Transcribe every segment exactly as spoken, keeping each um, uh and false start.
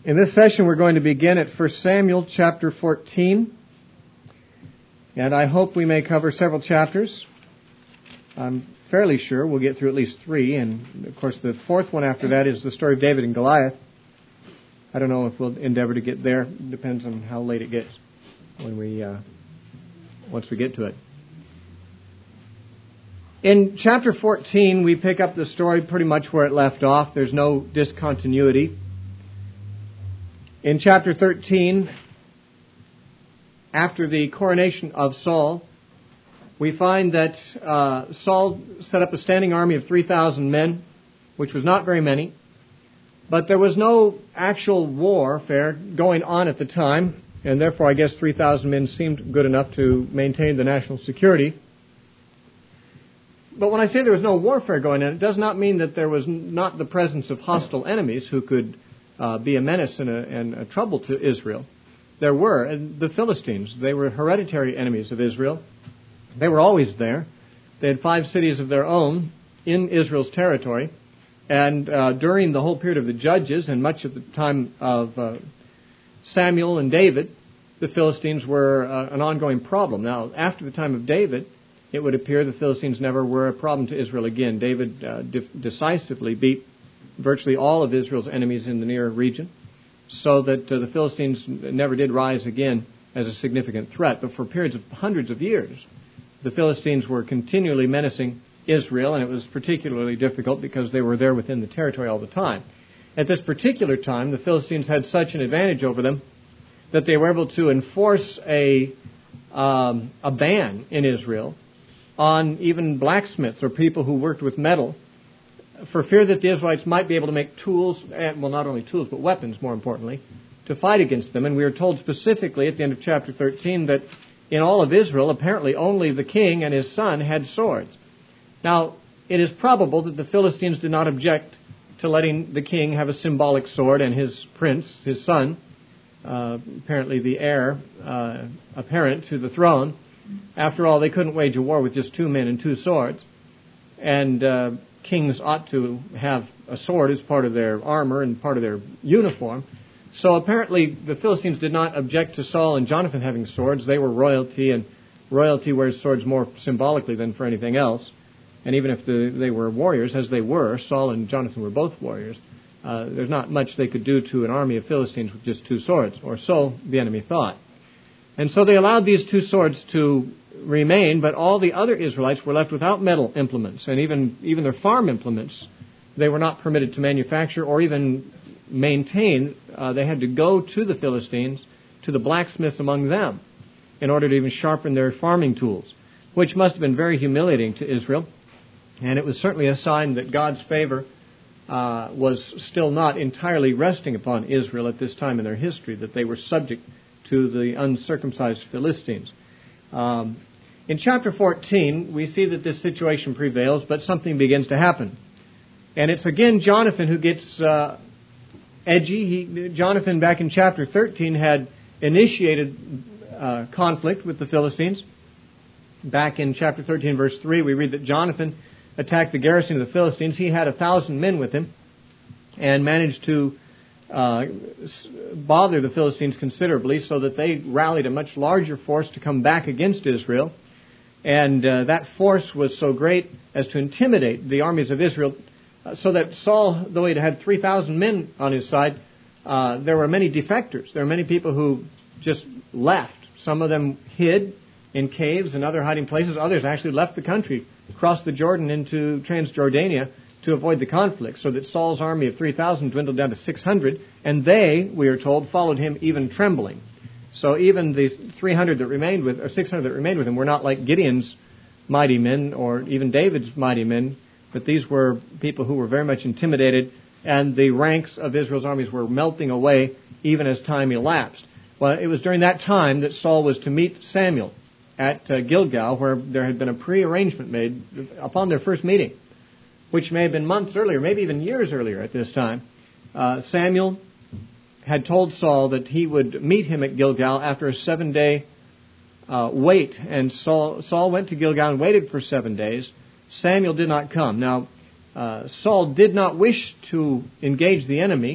In this session, we're going to begin at First Samuel chapter fourteen, and I hope we may cover several chapters. I'm fairly sure we'll get through at least three, and of course the fourth one after that is the story of David and Goliath. I don't know if we'll endeavor to get there. It depends on how late it gets when we uh, once we get to it. In chapter fourteen, we pick up the story pretty much where it left off. There's no discontinuity. In chapter thirteen, after the coronation of Saul, we find that uh, Saul set up a standing army of three thousand men, which was not very many. But there was no actual warfare going on at the time, and therefore I guess three thousand men seemed good enough to maintain the national security. But when I say there was no warfare going on, it does not mean that there was not the presence of hostile enemies who could uh, be a menace and a, and a trouble to Israel. There were. And the Philistines, they were hereditary enemies of Israel. They were always there. They had five cities of their own in Israel's territory. And uh, during the whole period of the Judges and much of the time of uh, Samuel and David, the Philistines were uh, an ongoing problem. Now, after the time of David, it would appear the Philistines never were a problem to Israel again. David uh, de- decisively beat virtually all of Israel's enemies in the near region, so that uh, the Philistines never did rise again as a significant threat. But for periods of hundreds of years, the Philistines were continually menacing Israel, and it was particularly difficult because they were there within the territory all the time. At this particular time, the Philistines had such an advantage over them that they were able to enforce a um, a ban in Israel on even blacksmiths or people who worked with metal, for fear that the Israelites might be able to make tools, and, well, not only tools, but weapons, more importantly, to fight against them. And we are told specifically at the end of chapter thirteen that in all of Israel, apparently only the king and his son had swords. Now, it is probable that the Philistines did not object to letting the king have a symbolic sword and his prince, his son, uh, apparently the heir uh, apparent to the throne. After all, they couldn't wage a war with just two men and two swords. And uh, kings ought to have a sword as part of their armor and part of their uniform. So apparently the Philistines did not object to Saul and Jonathan having swords. They were royalty, and royalty wears swords more symbolically than for anything else. And even if the, they were warriors, as they were, Saul and Jonathan were both warriors, uh, there's not much they could do to an army of Philistines with just two swords, or so the enemy thought. And so they allowed these two swords to remain, but all the other Israelites were left without metal implements, and even, even their farm implements they were not permitted to manufacture or even maintain. Uh, they had to go to the Philistines, to the blacksmiths among them, in order to even sharpen their farming tools, which must have been very humiliating to Israel. And it was certainly a sign that God's favor uh, was still not entirely resting upon Israel at this time in their history, that they were subject to the uncircumcised Philistines. Um, in chapter fourteen, we see that this situation prevails, but something begins to happen. And it's again Jonathan who gets uh, edgy. He, Jonathan, back in chapter thirteen, had initiated uh, conflict with the Philistines. Back in chapter thirteen, verse three, we read that Jonathan attacked the garrison of the Philistines. He had a thousand men with him and managed to uh, bother the Philistines considerably, so that they rallied a much larger force to come back against Israel. And uh, that force was so great as to intimidate the armies of Israel, uh, so that Saul, though he had three thousand men on his side, uh, there were many defectors. There were many people who just left. Some of them hid in caves and other hiding places. Others actually left the country, crossed the Jordan into Transjordania to avoid the conflict, so that Saul's army of three thousand dwindled down to six hundred, and they, we are told, followed him even trembling. So even the three hundred that remained with, or six hundred that remained with him, were not like Gideon's mighty men or even David's mighty men, but these were people who were very much intimidated, and the ranks of Israel's armies were melting away even as time elapsed. Well, it was during that time that Saul was to meet Samuel at uh, Gilgal, where there had been a pre-arrangement made upon their first meeting, which may have been months earlier, maybe even years earlier at this time. Uh, Samuel had told Saul that he would meet him at Gilgal after a seven-day uh, wait, and Saul, Saul went to Gilgal and waited for seven days. Samuel did not come. Now, uh, Saul did not wish to engage the enemy,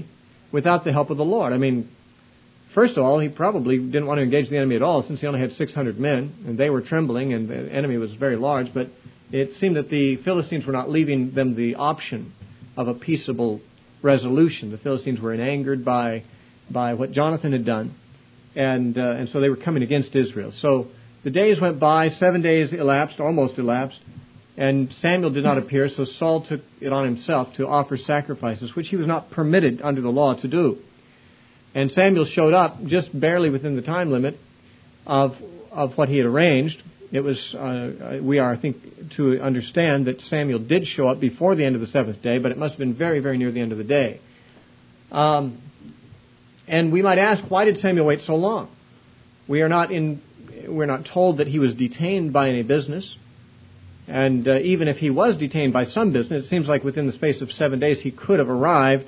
without the help of the Lord. I mean, first of all, he probably didn't want to engage the enemy at all, since he only had six hundred men, and they were trembling, and the enemy was very large. But it seemed that the Philistines were not leaving them the option of a peaceable resolution. The Philistines were angered by by what Jonathan had done, and uh, and so they were coming against Israel. So the days went by, seven days elapsed, almost elapsed, and Samuel did not appear, so Saul took it on himself to offer sacrifices, which he was not permitted under the law to do. And Samuel showed up just barely within the time limit of of what he had arranged. It was, uh, we are, I think, to understand that Samuel did show up before the end of the seventh day, but it must have been very, very near the end of the day. Um, and we might ask, why did Samuel wait so long? We are not in, we're not told that he was detained by any business. And uh, even if he was detained by some business, it seems like within the space of seven days he could have arrived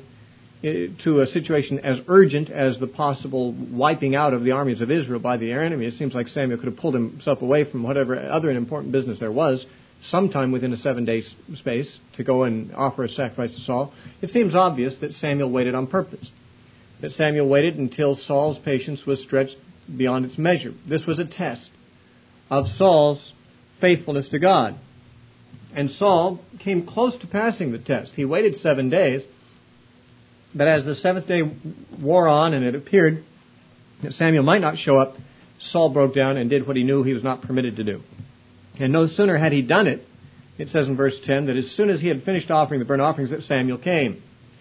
to a situation as urgent as the possible wiping out of the armies of Israel by the enemy. It seems like Samuel could have pulled himself away from whatever other important business there was sometime within a seven-day space to go and offer a sacrifice to Saul. It seems obvious that Samuel waited on purpose, that Samuel waited until Saul's patience was stretched beyond its measure. This was a test of Saul's faithfulness to God. And Saul came close to passing the test. He waited seven days, but as the seventh day wore on and it appeared that Samuel might not show up, Saul broke down and did what he knew he was not permitted to do. And no sooner had he done it, it says in verse ten, that as soon as he had finished offering the burnt offerings, that Samuel came.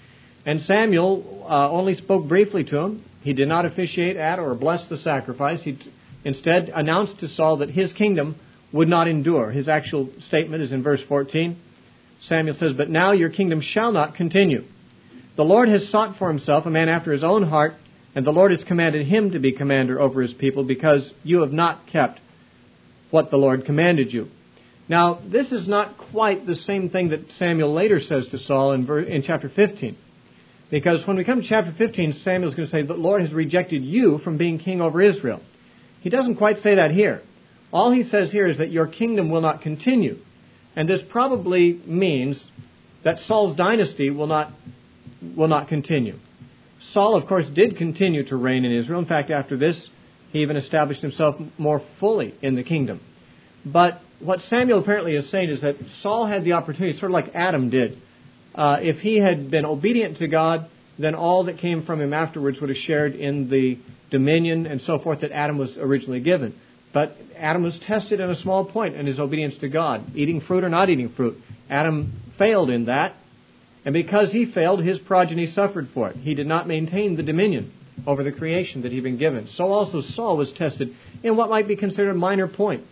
And Samuel uh, only spoke briefly to him. He did not officiate at or bless the sacrifice. He t- instead announced to Saul that his kingdom would not endure. His actual statement is in verse fourteen. Samuel says, "But now your kingdom shall not continue. The Lord has sought for himself a man after his own heart, and the Lord has commanded him to be commander over his people, because you have not kept what the Lord commanded you." Now, this is not quite the same thing that Samuel later says to Saul in, ver- in chapter fifteen. Because when we come to chapter fifteen, Samuel's going to say, "The Lord has rejected you from being king over Israel." He doesn't quite say that here. All he says here is that your kingdom will not continue. And this probably means that Saul's dynasty will not will not continue. Saul, of course, did continue to reign in Israel. In fact, after this, he even established himself more fully in the kingdom. But what Samuel apparently is saying is that Saul had the opportunity, sort of like Adam did. Uh, if he had been obedient to God, then all that came from him afterwards would have shared in the dominion and so forth that Adam was originally given. But Adam was tested in a small point in his obedience to God, eating fruit or not eating fruit. Adam failed in that. And because he failed, his progeny suffered for it. He did not maintain the dominion over the creation that he'd been given. So also Saul was tested in what might be considered a minor point.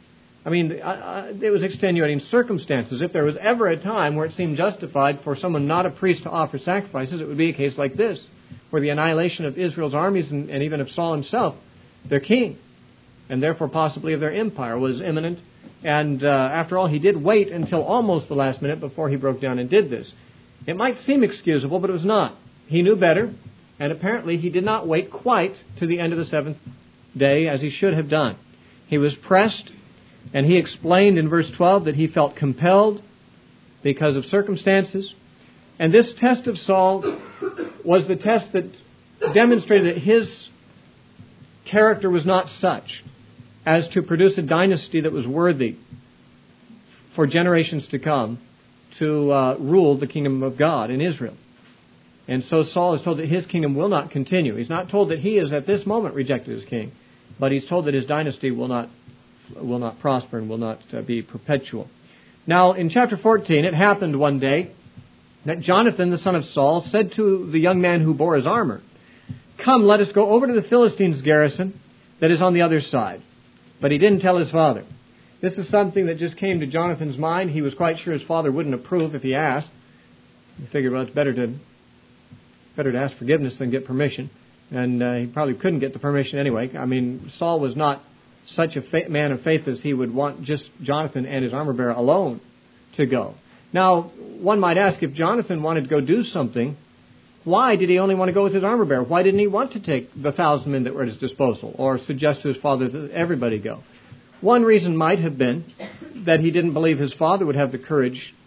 I mean, uh, it was extenuating circumstances. If there was ever a time where it seemed justified for someone not a priest to offer sacrifices, it would be a case like this, where the annihilation of Israel's armies and, and even of Saul himself, their king, and therefore possibly of their empire, was imminent. And uh, after all, he did wait until almost the last minute before he broke down and did this. It might seem excusable, but it was not. He knew better, and apparently he did not wait quite to the end of the seventh day as he should have done. He was pressed, and he explained in verse twelve that he felt compelled because of circumstances. And this test of Saul was the test that demonstrated that his character was not such as to produce a dynasty that was worthy for generations to come to uh, rule the kingdom of God in Israel. And so Saul is told that his kingdom will not continue. He's not told that he is at this moment rejected as king, but he's told that his dynasty will not will not prosper and will not uh, be perpetual. Now, in chapter fourteen, it happened one day that Jonathan, the son of Saul, said to the young man who bore his armor, "Come, let us go over to the Philistines' garrison that is on the other side." But he didn't tell his father. This is something that just came to Jonathan's mind. He was quite sure his father wouldn't approve if he asked. He figured, well, it's better to better to ask forgiveness than get permission. And uh, he probably couldn't get the permission anyway. I mean, Saul was not such a fa- man of faith as he would want just Jonathan and his armor bearer alone to go. Now, one might ask, if Jonathan wanted to go do something, why did he only want to go with his armor bearer? Why didn't he want to take the thousand men that were at his disposal, or suggest to his father that everybody go? One reason might have been that he didn't believe his father would have the courage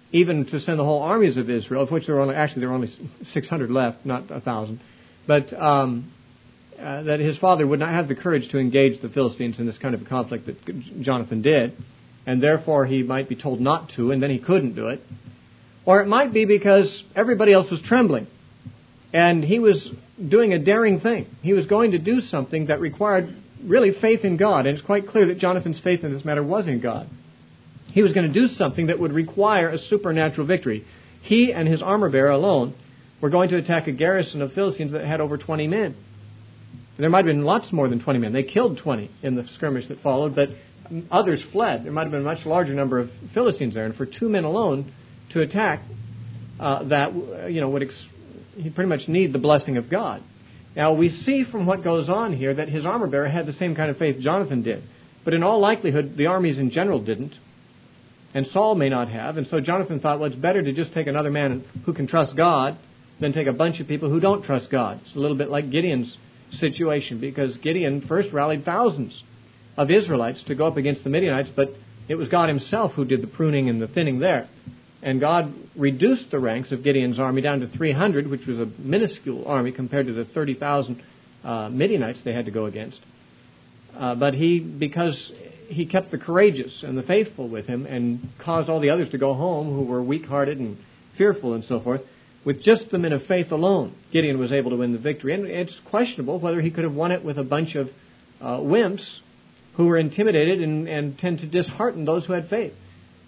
even to send the whole armies of Israel, of which there were only, actually there were only six hundred left, not a thousand, but um, uh, that his father would not have the courage to engage the Philistines in this kind of a conflict that Jonathan did, and therefore he might be told not to, and then he couldn't do it. Or it might be because everybody else was trembling, and he was doing a daring thing. He was going to do something that required really faith in God, and it's quite clear that Jonathan's faith in this matter was in God. He was going to do something that would require a supernatural victory. He and his armor-bearer alone were going to attack a garrison of Philistines that had over twenty men. There might have been lots more than twenty men. They killed twenty in the skirmish that followed, but others fled. There might have been a much larger number of Philistines there, and for two men alone to attack uh, that, you know, would ex- he pretty much need the blessing of God. Now, we see from what goes on here that his armor-bearer had the same kind of faith Jonathan did. But in all likelihood, the armies in general didn't. And Saul may not have. And so Jonathan thought, well, it's better to just take another man who can trust God than take a bunch of people who don't trust God. It's a little bit like Gideon's situation, because Gideon first rallied thousands of Israelites to go up against the Midianites, but it was God himself who did the pruning and the thinning there. And God reduced the ranks of Gideon's army down to three hundred, which was a minuscule army compared to the thirty thousand uh, Midianites they had to go against. Uh, but he, because he kept the courageous and the faithful with him and caused all the others to go home who were weak-hearted and fearful and so forth, with just the men of faith alone, Gideon was able to win the victory. And it's questionable whether he could have won it with a bunch of uh, wimps who were intimidated and, and tend to dishearten those who had faith.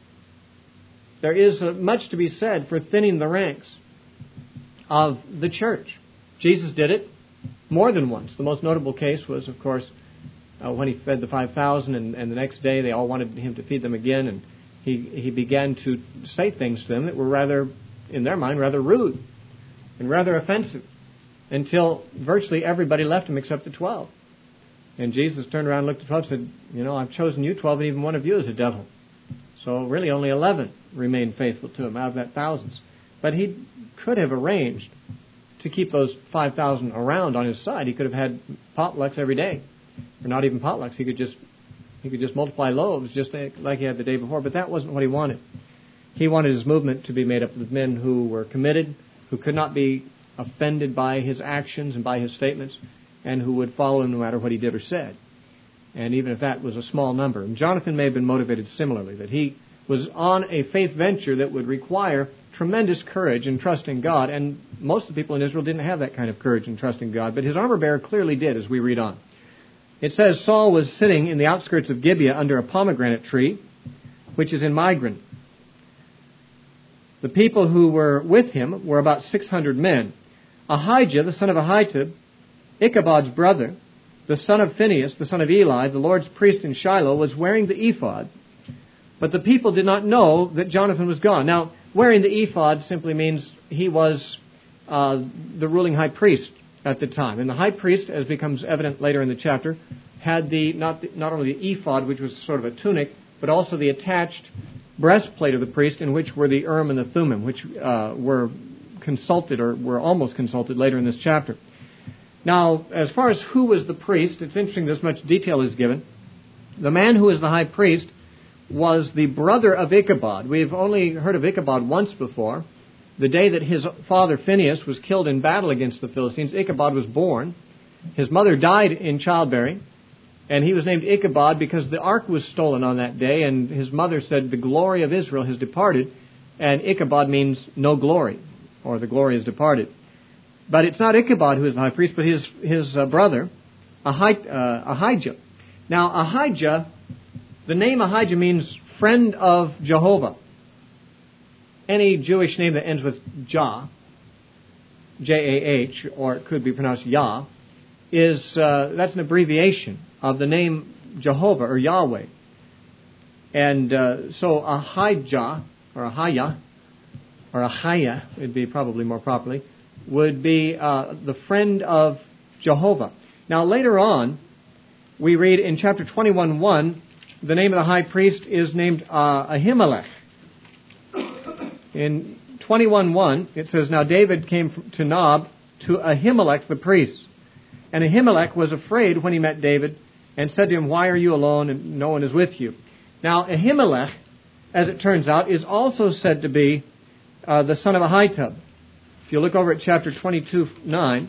There is uh, much to be said for thinning the ranks of the church. Jesus did it more than once. The most notable case was, of course, uh, when he fed the five thousand, and, and the next day they all wanted him to feed them again, and he, he began to say things to them that were rather, in their mind, rather rude and rather offensive, until virtually everybody left him except the twelve. And Jesus turned around and looked at the twelve and said, you know, I've chosen you twelve, and even one of you is a devil. So really only eleven remained faithful to him out of that thousands. But he could have arranged to keep those five thousand around on his side. He could have had potlucks every day. Or not even potlucks. He could just he could just multiply loaves just like he had the day before. But that wasn't what he wanted. He wanted his movement to be made up of men who were committed, who could not be offended by his actions and by his statements, and who would follow him no matter what he did or said. And even if that was a small number. And Jonathan may have been motivated similarly, that he was on a faith venture that would require tremendous courage and trust in God. And most of the people in Israel didn't have that kind of courage and trust in God. But his armor-bearer clearly did, as we read on. It says, Saul was sitting in the outskirts of Gibeah under a pomegranate tree, which is in Migron. The people who were with him were about six hundred men. Ahijah, the son of Ahitub, Ichabod's brother, the son of Phinehas, the son of Eli, the Lord's priest in Shiloh, was wearing the ephod. But the people did not know that Jonathan was gone. Now, wearing the ephod simply means he was uh, the ruling high priest at the time. And the high priest, as becomes evident later in the chapter, had the not, the, not only the ephod, which was sort of a tunic, but also the attached breastplate of the priest, in which were the Urim and the Thummim, which uh, were consulted or were almost consulted later in this chapter. Now, as far as who was the priest, it's interesting this much detail is given. The man who was the high priest was the brother of Ichabod. We've only heard of Ichabod once before. The day that his father Phinehas was killed in battle against the Philistines, Ichabod was born. His mother died in childbearing, and he was named Ichabod because the ark was stolen on that day, and his mother said, the glory of Israel has departed, and Ichabod means no glory, or the glory has departed. But it's not Ichabod who is the high priest, but his his uh, brother, Ahi- uh, Ahijah. Now, Ahijah, the name Ahijah means friend of Jehovah. Any Jewish name that ends with Jah, J A H, or it could be pronounced Yah, is uh, that's an abbreviation of the name Jehovah or Yahweh. And uh, so Ahijah, or Ahijah, or Ahiah, would be probably more properly, would be uh, the friend of Jehovah. Now, later on, we read in chapter twenty-one one, the name of the high priest is named uh, Ahimelech. In twenty-one one, it says, Now David came to Nob to Ahimelech the priest. And Ahimelech was afraid when he met David and said to him, Why are you alone and no one is with you? Now, Ahimelech as it turns out, is also said to be uh, the son of Ahitub. If you look over at chapter twenty-two, nine,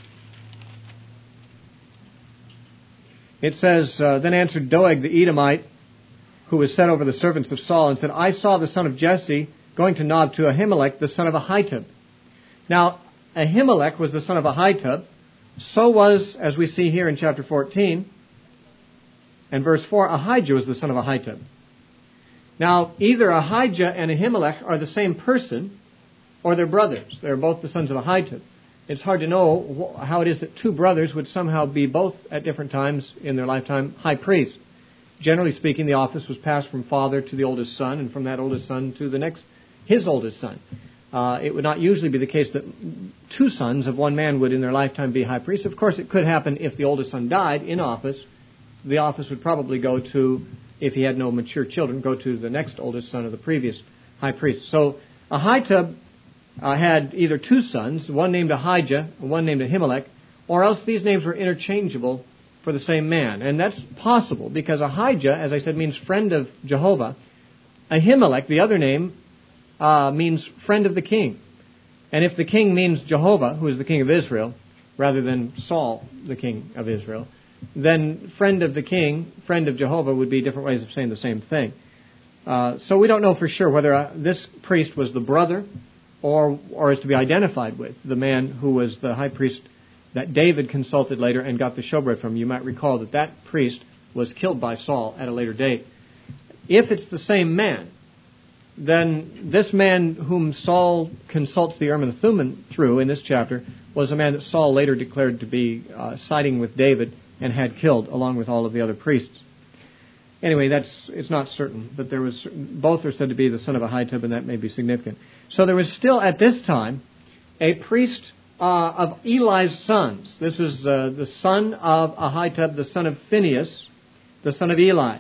it says, uh, Then answered Doeg the Edomite, who was set over the servants of Saul, and said, I saw the son of Jesse going to Nob to Ahimelech, the son of Ahitub. Now, Ahimelech was the son of Ahitub. So was, as we see here in chapter fourteen, and verse four, Ahijah was the son of Ahitub. Now, either Ahijah and Ahimelech are the same person, or they're brothers. They're both the sons of Ahitub. It's hard to know how it is that two brothers would somehow be both at different times in their lifetime high priests. Generally speaking, the office was passed from father to the oldest son, and from that oldest son to the next, his oldest son. Uh, it would not usually be the case that two sons of one man would in their lifetime be high priests. Of course, it could happen if the oldest son died in office. The office would probably go to, if he had no mature children, go to the next oldest son of the previous high priest. So Ahitub uh, had either two sons, one named Ahijah, one named Ahimelech, or else these names were interchangeable for the same man. And that's possible because Ahijah, as I said, means friend of Jehovah. Ahimelech, the other name, uh, means friend of the king. And if the king means Jehovah, who is the king of Israel, rather than Saul, the king of Israel, then friend of the king, friend of Jehovah would be different ways of saying the same thing. Uh, so we don't know for sure whether uh, this priest was the brother or or is to be identified with the man who was the high priest that David consulted later and got the showbread from. You might recall that that priest was killed by Saul at a later date. If it's the same man, then this man whom Saul consults the Urim and Thummim through in this chapter was a man that Saul later declared to be uh, siding with David and had killed along with all of the other priests. Anyway, that's it's not certain, but there was both are said to be the son of Ahitub, and that may be significant. So there was still at this time a priest uh, of Eli's sons. This was uh, the son of Ahitub, the son of Phinehas, the son of Eli.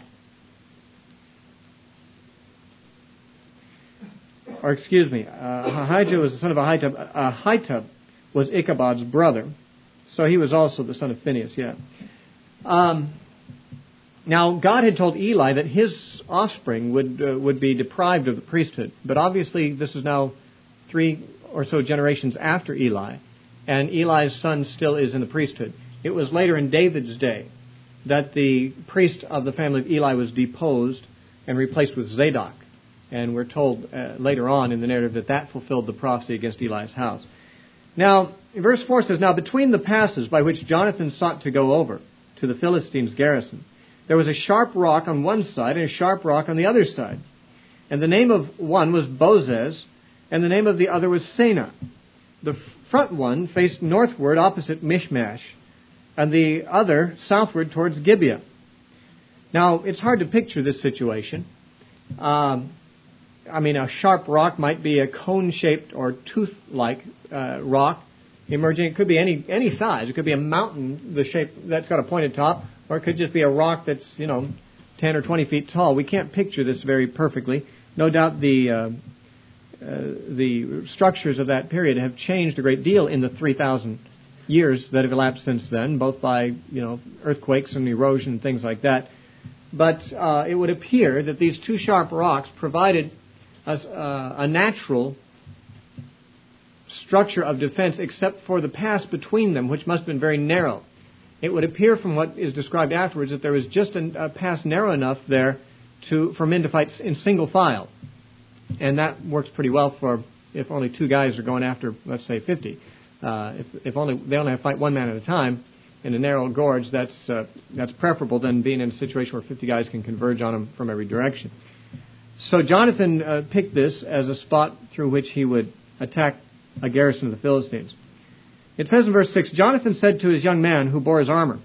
Or excuse me, uh, Ahijah was the son of Ahitub. Ahitub was Ichabod's brother, so he was also the son of Phinehas. Yeah. Um, now God had told Eli that his offspring would uh, would be deprived of the priesthood, but obviously this is now three or so generations after Eli, and Eli's son still is in the priesthood. It was later in David's day that the priest of the family of Eli was deposed and replaced with Zadok. And we're told uh, later on in the narrative that that fulfilled the prophecy against Eli's house. Now, verse four says, Now between the passes by which Jonathan sought to go over to the Philistines' garrison, there was a sharp rock on one side and a sharp rock on the other side. And the name of one was Bozez, and the name of the other was Seneh. The front one faced northward opposite Michmash, and the other southward towards Gibeah. Now, it's hard to picture this situation. Um... I mean, a sharp rock might be a cone-shaped or tooth-like uh, rock emerging. It could be any any size. It could be a mountain, the shape that's got a pointed top, or it could just be a rock that's, you know, ten or twenty feet tall. We can't picture this very perfectly. No doubt the uh, uh, the structures of that period have changed a great deal in the three thousand years that have elapsed since then, both by, you know, earthquakes and erosion and things like that. But uh, it would appear that these two sharp rocks provided As, uh, a natural structure of defense except for the pass between them, which must have been very narrow. It would appear from what is described afterwards that there was just a, a pass narrow enough there to for men to fight in single file. And that works pretty well for if only two guys are going after, let's say, fifty. Uh, if, if only they only have to fight one man at a time in a narrow gorge, that's uh, that's preferable than being in a situation where fifty guys can converge on them from every direction. So Jonathan uh, picked this as a spot through which he would attack a garrison of the Philistines. It says in verse six, Jonathan said to his young man who bore his armor,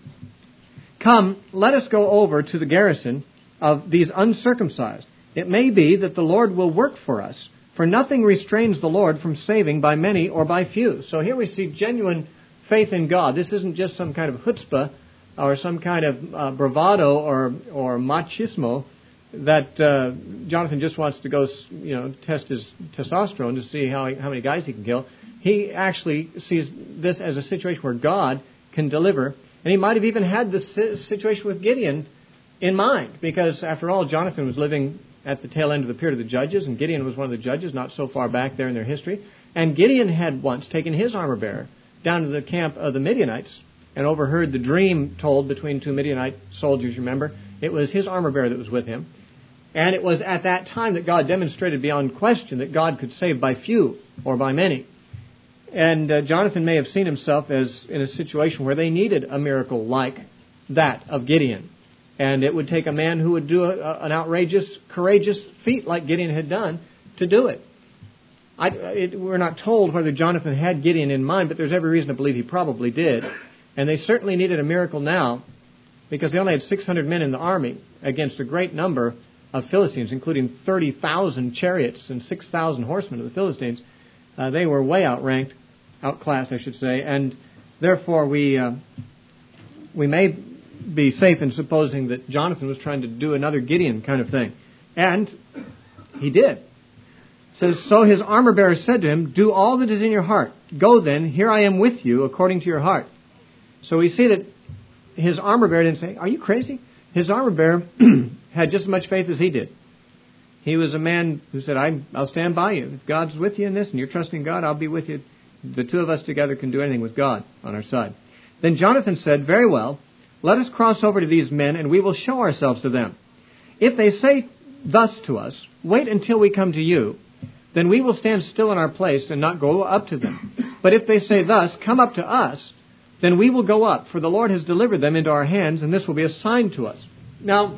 Come, let us go over to the garrison of these uncircumcised. It may be that the Lord will work for us, for nothing restrains the Lord from saving by many or by few. So here we see genuine faith in God. This isn't just some kind of chutzpah or some kind of uh, bravado or, or machismo, that uh, Jonathan just wants to go, you know, test his testosterone to see how how many guys he can kill. He actually sees this as a situation where God can deliver, and he might have even had this situation with Gideon in mind, because after all, Jonathan was living at the tail end of the period of the Judges, and Gideon was one of the judges, not so far back there in their history. And Gideon had once taken his armor-bearer down to the camp of the Midianites and overheard the dream told between two Midianite soldiers, remember? It was his armor-bearer that was with him. And it was at that time that God demonstrated beyond question that God could save by few or by many. And uh, Jonathan may have seen himself as in a situation where they needed a miracle like that of Gideon. And it would take a man who would do a, a, an outrageous, courageous feat like Gideon had done to do it. I, it. We're not told whether Jonathan had Gideon in mind, but there's every reason to believe he probably did. And they certainly needed a miracle now because they only had six hundred men in the army against a great number of Philistines, including thirty thousand chariots and six thousand horsemen of the Philistines. Uh, they were way outranked, outclassed, I should say, and therefore we uh, we may be safe in supposing that Jonathan was trying to do another Gideon kind of thing. And he did. It says, so his armor-bearer said to him, do all that is in your heart. Go then, here I am with you according to your heart. So we see that his armor-bearer didn't say, are you crazy? His armor-bearer had just as much faith as he did. He was a man who said, I, I'll stand by you. If God's with you in this and you're trusting God, I'll be with you. The two of us together can do anything with God on our side. Then Jonathan said, very well, let us cross over to these men and we will show ourselves to them. If they say thus to us, wait until we come to you, then we will stand still in our place and not go up to them. But if they say thus, come up to us, then we will go up, for the Lord has delivered them into our hands, and this will be a sign to us. Now,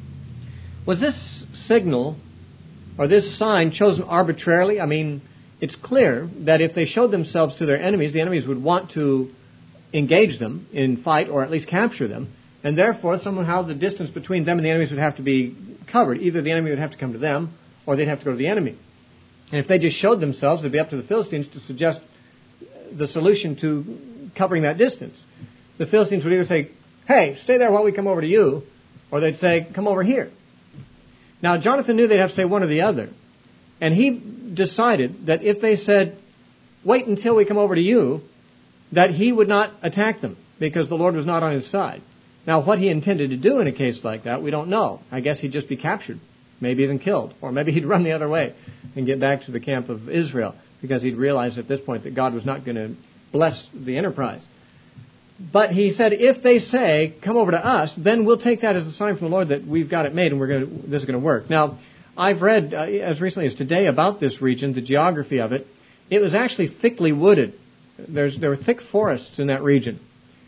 was this signal or this sign chosen arbitrarily? I mean, it's clear that if they showed themselves to their enemies, the enemies would want to engage them in fight or at least capture them, and therefore somehow the distance between them and the enemies would have to be covered. Either the enemy would have to come to them or they'd have to go to the enemy. And if they just showed themselves, it'd be up to the Philistines to suggest the solution to covering that distance. The Philistines would either say, hey, stay there while we come over to you, or they'd say, come over here. Now, Jonathan knew they'd have to say one or the other. And he decided that if they said, wait until we come over to you, that he would not attack them because the Lord was not on his side. Now, what he intended to do in a case like that, we don't know. I guess he'd just be captured, maybe even killed, or maybe he'd run the other way and get back to the camp of Israel because he'd realized at this point that God was not going to bless the enterprise. But he said, if they say, come over to us, then we'll take that as a sign from the Lord that we've got it made and we're going to, this is going to work. Now, I've read uh, as recently as today about this region, the geography of it. It was actually thickly wooded. There's, there were thick forests in that region.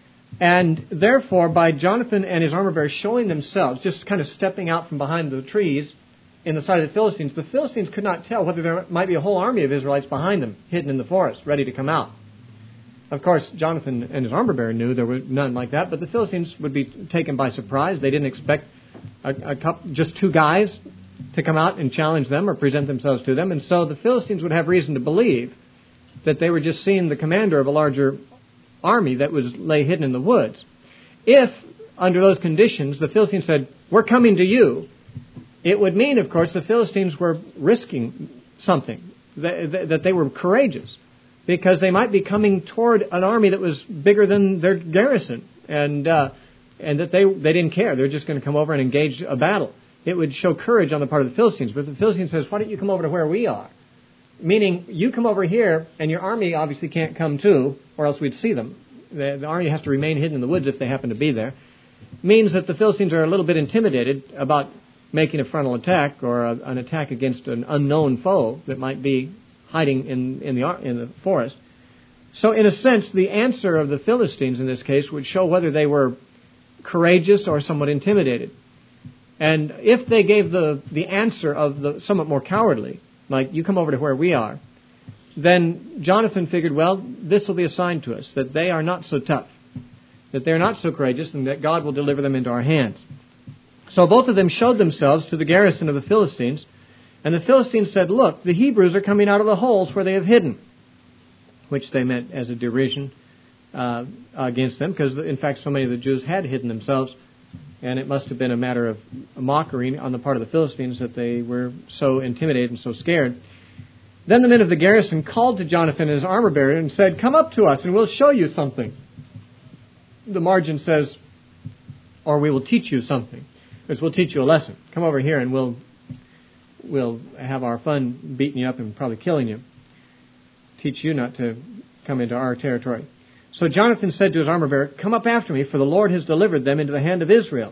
And therefore, by Jonathan and his armor-bearer showing themselves, just kind of stepping out from behind the trees in the side of the Philistines, the Philistines could not tell whether there might be a whole army of Israelites behind them, hidden in the forest, ready to come out. Of course, Jonathan and his armor-bearer knew there were none like that, but the Philistines would be taken by surprise. They didn't expect a, a couple, just two guys to come out and challenge them or present themselves to them. And so the Philistines would have reason to believe that they were just seeing the commander of a larger army that was lay hidden in the woods. If, under those conditions, the Philistines said, we're coming to you, it would mean, of course, the Philistines were risking something, that, that they were courageous, because they might be coming toward an army that was bigger than their garrison, and uh, and that they they didn't care. They're just going to come over and engage a battle. It would show courage on the part of the Philistines. But the Philistines says, why don't you come over to where we are? Meaning, you come over here, and your army obviously can't come too, or else we'd see them. The, the army has to remain hidden in the woods if they happen to be there. Means that the Philistines are a little bit intimidated about making a frontal attack or a, an attack against an unknown foe that might be hiding in, in, the, in the forest. So, in a sense, the answer of the Philistines in this case would show whether they were courageous or somewhat intimidated. And if they gave the, the answer of the somewhat more cowardly, like, you come over to where we are, then Jonathan figured, well, this will be a sign to us that they are not so tough, that they're not so courageous, and that God will deliver them into our hands. So both of them showed themselves to the garrison of the Philistines, and the Philistines said, look, the Hebrews are coming out of the holes where they have hidden, which they meant as a derision uh, against them, because, in fact, so many of the Jews had hidden themselves, and it must have been a matter of mockery on the part of the Philistines that they were so intimidated and so scared. Then the men of the garrison called to Jonathan and his armor-bearer and said, come up to us and we'll show you something. The margin says, or we will teach you something. Because we'll teach you a lesson. Come over here and we'll we'll have our fun beating you up and probably killing you. Teach you not to come into our territory. So Jonathan said to his armor-bearer, "Come up after me, for the Lord has delivered them into the hand of Israel."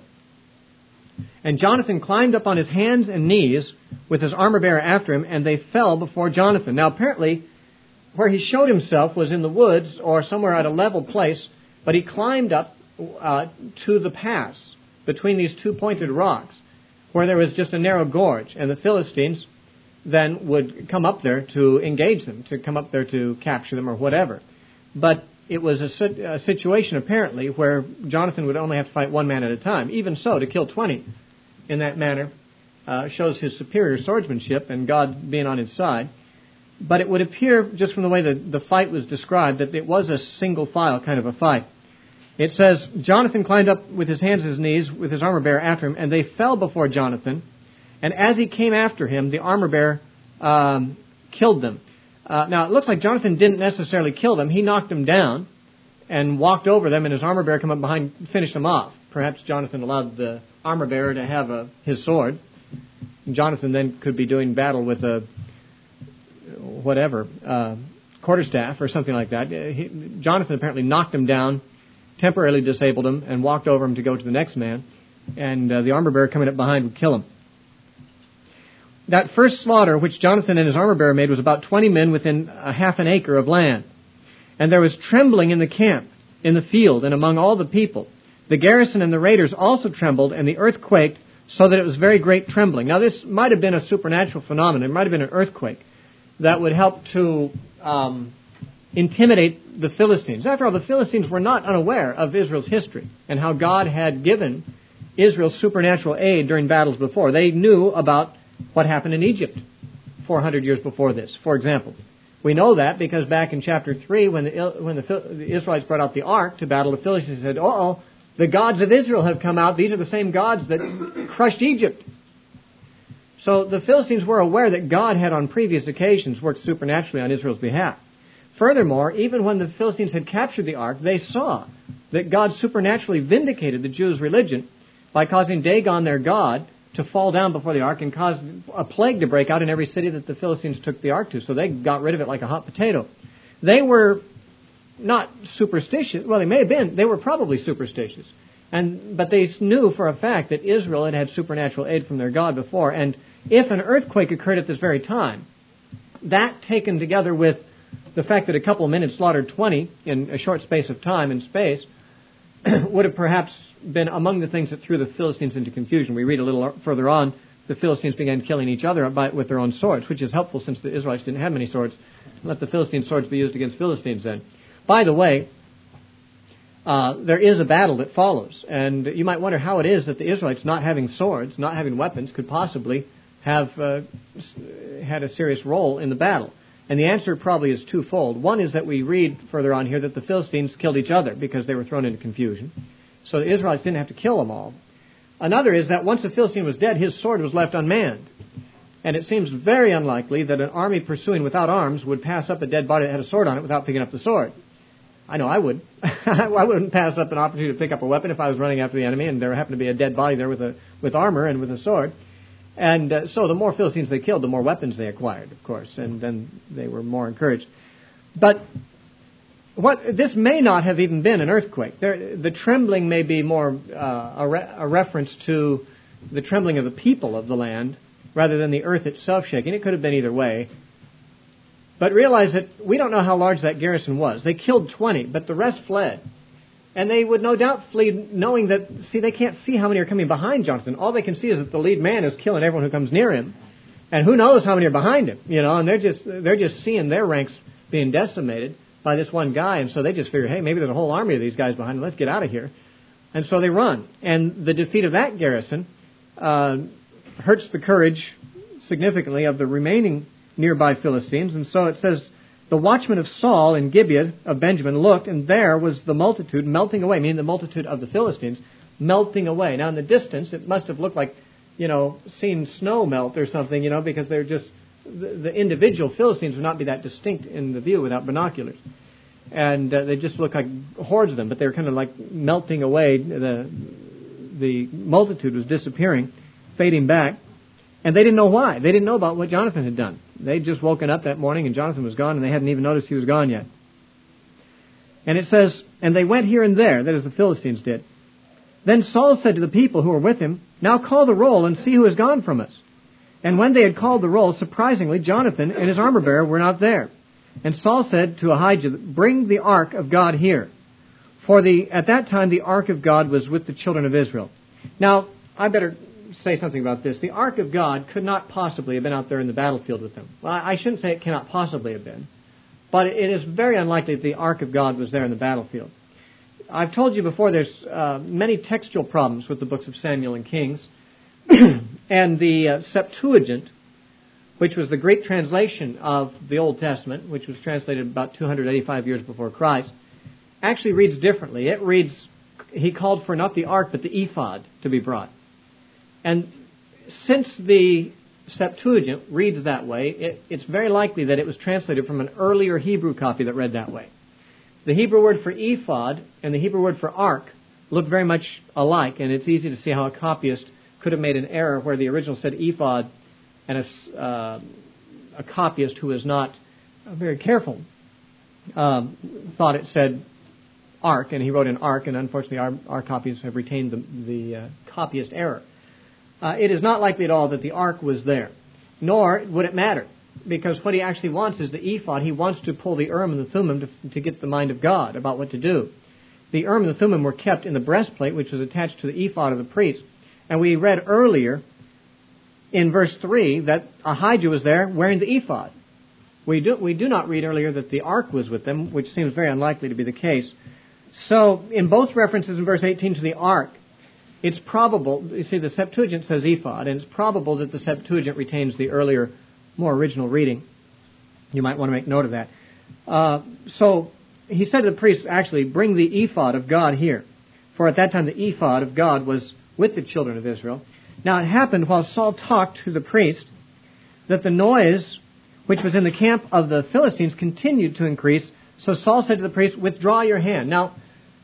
And Jonathan climbed up on his hands and knees with his armor-bearer after him, and they fell before Jonathan. Now apparently, where he showed himself was in the woods or somewhere at a level place, but he climbed up uh, to the pass between these two pointed rocks, where there was just a narrow gorge, and the Philistines then would come up there to engage them, to come up there to capture them or whatever. But it was a, a situation, apparently, where Jonathan would only have to fight one man at a time. Even so, to kill twenty in that manner uh, shows his superior swordsmanship and God being on his side. But it would appear, just from the way the, the fight was described, that it was a single file kind of a fight. It says, Jonathan climbed up with his hands and his knees, with his armor-bearer after him, and they fell before Jonathan. And as he came after him, the armor-bearer um, killed them. Uh, now, it looks like Jonathan didn't necessarily kill them. He knocked them down and walked over them, and his armor-bearer came up behind and finished them off. Perhaps Jonathan allowed the armor-bearer to have a, his sword. And Jonathan then could be doing battle with a, whatever, uh, quarterstaff or something like that. He, Jonathan apparently knocked him down, temporarily disabled him, and walked over him to go to the next man. And uh, the armor-bearer coming up behind would kill him. That first slaughter which Jonathan and his armor-bearer made was about twenty men within a half an acre of land. And there was trembling in the camp, in the field, and among all the people. The garrison and the raiders also trembled, and the earth quaked, so that it was very great trembling. Now, this might have been a supernatural phenomenon. It might have been an earthquake that would help to um, intimidate the Philistines. After all, the Philistines were not unaware of Israel's history and how God had given Israel supernatural aid during battles before. They knew about what happened in Egypt four hundred years before this, for example. We know that because back in chapter three, when the, when the, the Israelites brought out the ark to battle the Philistines, they said, uh-oh, the gods of Israel have come out. These are the same gods that crushed Egypt. So the Philistines were aware that God had on previous occasions worked supernaturally on Israel's behalf. Furthermore, even when the Philistines had captured the ark, they saw that God supernaturally vindicated the Jews' religion by causing Dagon, their god, to fall down before the ark and caused a plague to break out in every city that the Philistines took the ark to. So they got rid of it like a hot potato. They were not superstitious. Well, they may have been. They were probably superstitious. And but they knew for a fact that Israel had had supernatural aid from their God before. And if an earthquake occurred at this very time, that taken together with the fact that a couple of men had slaughtered twenty in a short space of time and space would have perhaps been among the things that threw the Philistines into confusion. We read a little further on, the Philistines began killing each other by, with their own swords, which is helpful since the Israelites didn't have many swords. Let the Philistine swords be used against Philistines then. By the way, uh, there is a battle that follows, and you might wonder how it is that the Israelites, not having swords, not having weapons, could possibly have uh, had a serious role in the battle. And the answer probably is twofold. One is that we read further on here that the Philistines killed each other because they were thrown into confusion. So the Israelites didn't have to kill them all. Another is that once the Philistine was dead, his sword was left unmanned. And it seems very unlikely that an army pursuing without arms would pass up a dead body that had a sword on it without picking up the sword. I know I would. I wouldn't pass up an opportunity to pick up a weapon if I was running after the enemy and there happened to be a dead body there with a with armor and with a sword. And uh, so the more Philistines they killed, the more weapons they acquired, of course, and then they were more encouraged. But what this may not have even been an earthquake. There, the trembling may be more uh, a, re- a reference to the trembling of the people of the land rather than the earth itself shaking. It could have been either way. But realize that we don't know how large that garrison was. They killed twenty, but the rest fled. And they would no doubt flee knowing that, see, they can't see how many are coming behind Jonathan. All they can see is that the lead man is killing everyone who comes near him. And who knows how many are behind him, you know, and they're just they're just seeing their ranks being decimated by this one guy. And so they just figure, hey, maybe there's a whole army of these guys behind him. Let's get out of here. And so they run. And the defeat of that garrison uh, hurts the courage significantly of the remaining nearby Philistines. And so it says, the watchman of Saul in Gibeah of Benjamin looked, and there was the multitude melting away, meaning the multitude of the Philistines melting away. Now, in the distance, it must have looked like, you know, seeing snow melt or something, you know, because they're just, the, the individual Philistines would not be that distinct in the view without binoculars. And uh, they just looked like hordes of them, but they were kind of like melting away. The, the multitude was disappearing, fading back. And they didn't know why. They didn't know about what Jonathan had done. They'd just woken up that morning and Jonathan was gone, and they hadn't even noticed he was gone yet. And it says, and they went here and there, that is, the Philistines did. Then Saul said to the people who were with him, now call the roll and see who has gone from us. And when they had called the roll, surprisingly, Jonathan and his armor-bearer were not there. And Saul said to Ahijah, bring the ark of God here. For the at that time the ark of God was with the children of Israel. Now, I better say something about this. The ark of God could not possibly have been out there in the battlefield with them. Well, I shouldn't say it cannot possibly have been. But it is very unlikely that the ark of God was there in the battlefield. I've told you before there's uh, many textual problems with the books of Samuel and Kings. And the uh, Septuagint, which was the Greek translation of the Old Testament, which was translated about two hundred eighty-five years before Christ, actually reads differently. It reads, he called for not the ark, but the ephod to be brought. And since the Septuagint reads that way, it, it's very likely that it was translated from an earlier Hebrew copy that read that way. The Hebrew word for ephod and the Hebrew word for ark look very much alike, and it's easy to see how a copyist could have made an error where the original said ephod, and a, uh, a copyist who was not very careful um, thought it said ark, and he wrote an ark, and unfortunately our, our copies have retained the, the uh, copyist error. Uh, it is not likely at all that the ark was there, nor would it matter, because what he actually wants is the ephod. He wants to pull the Urim and the Thummim to, to get the mind of God about what to do. The Urim and the Thummim were kept in the breastplate, which was attached to the ephod of the priest. And we read earlier in verse three that Ahijah was there wearing the ephod. We do, we do not read earlier that the ark was with them, which seems very unlikely to be the case. So in both references in verse eighteen to the ark, it's probable, you see, the Septuagint says ephod, and it's probable that the Septuagint retains the earlier, more original reading. You might want to make note of that. Uh, so he said to the priest, actually, bring the ephod of God here. For at that time the ephod of God was with the children of Israel. Now it happened while Saul talked to the priest that the noise which was in the camp of the Philistines continued to increase. So Saul said to the priest, withdraw your hand. Now,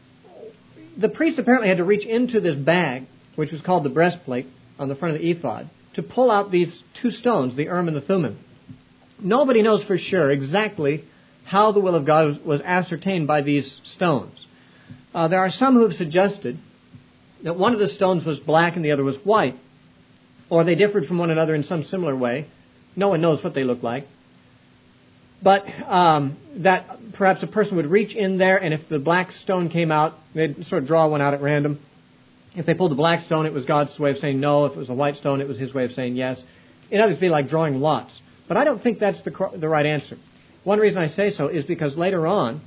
the priest apparently had to reach into this bag, which was called the breastplate, on the front of the ephod, to pull out these two stones, the Urim and the Thummim. Nobody knows for sure exactly how the will of God was, was ascertained by these stones. Uh, there are some who have suggested that one of the stones was black and the other was white, or they differed from one another in some similar way. No one knows what they look like. But um, that perhaps a person would reach in there, and if the black stone came out, they'd sort of draw one out at random. If they pulled the black stone, it was God's way of saying no. If it was a white stone, it was His way of saying yes. In other words, it'd be like drawing lots. But I don't think that's the the right answer. One reason I say so is because later on,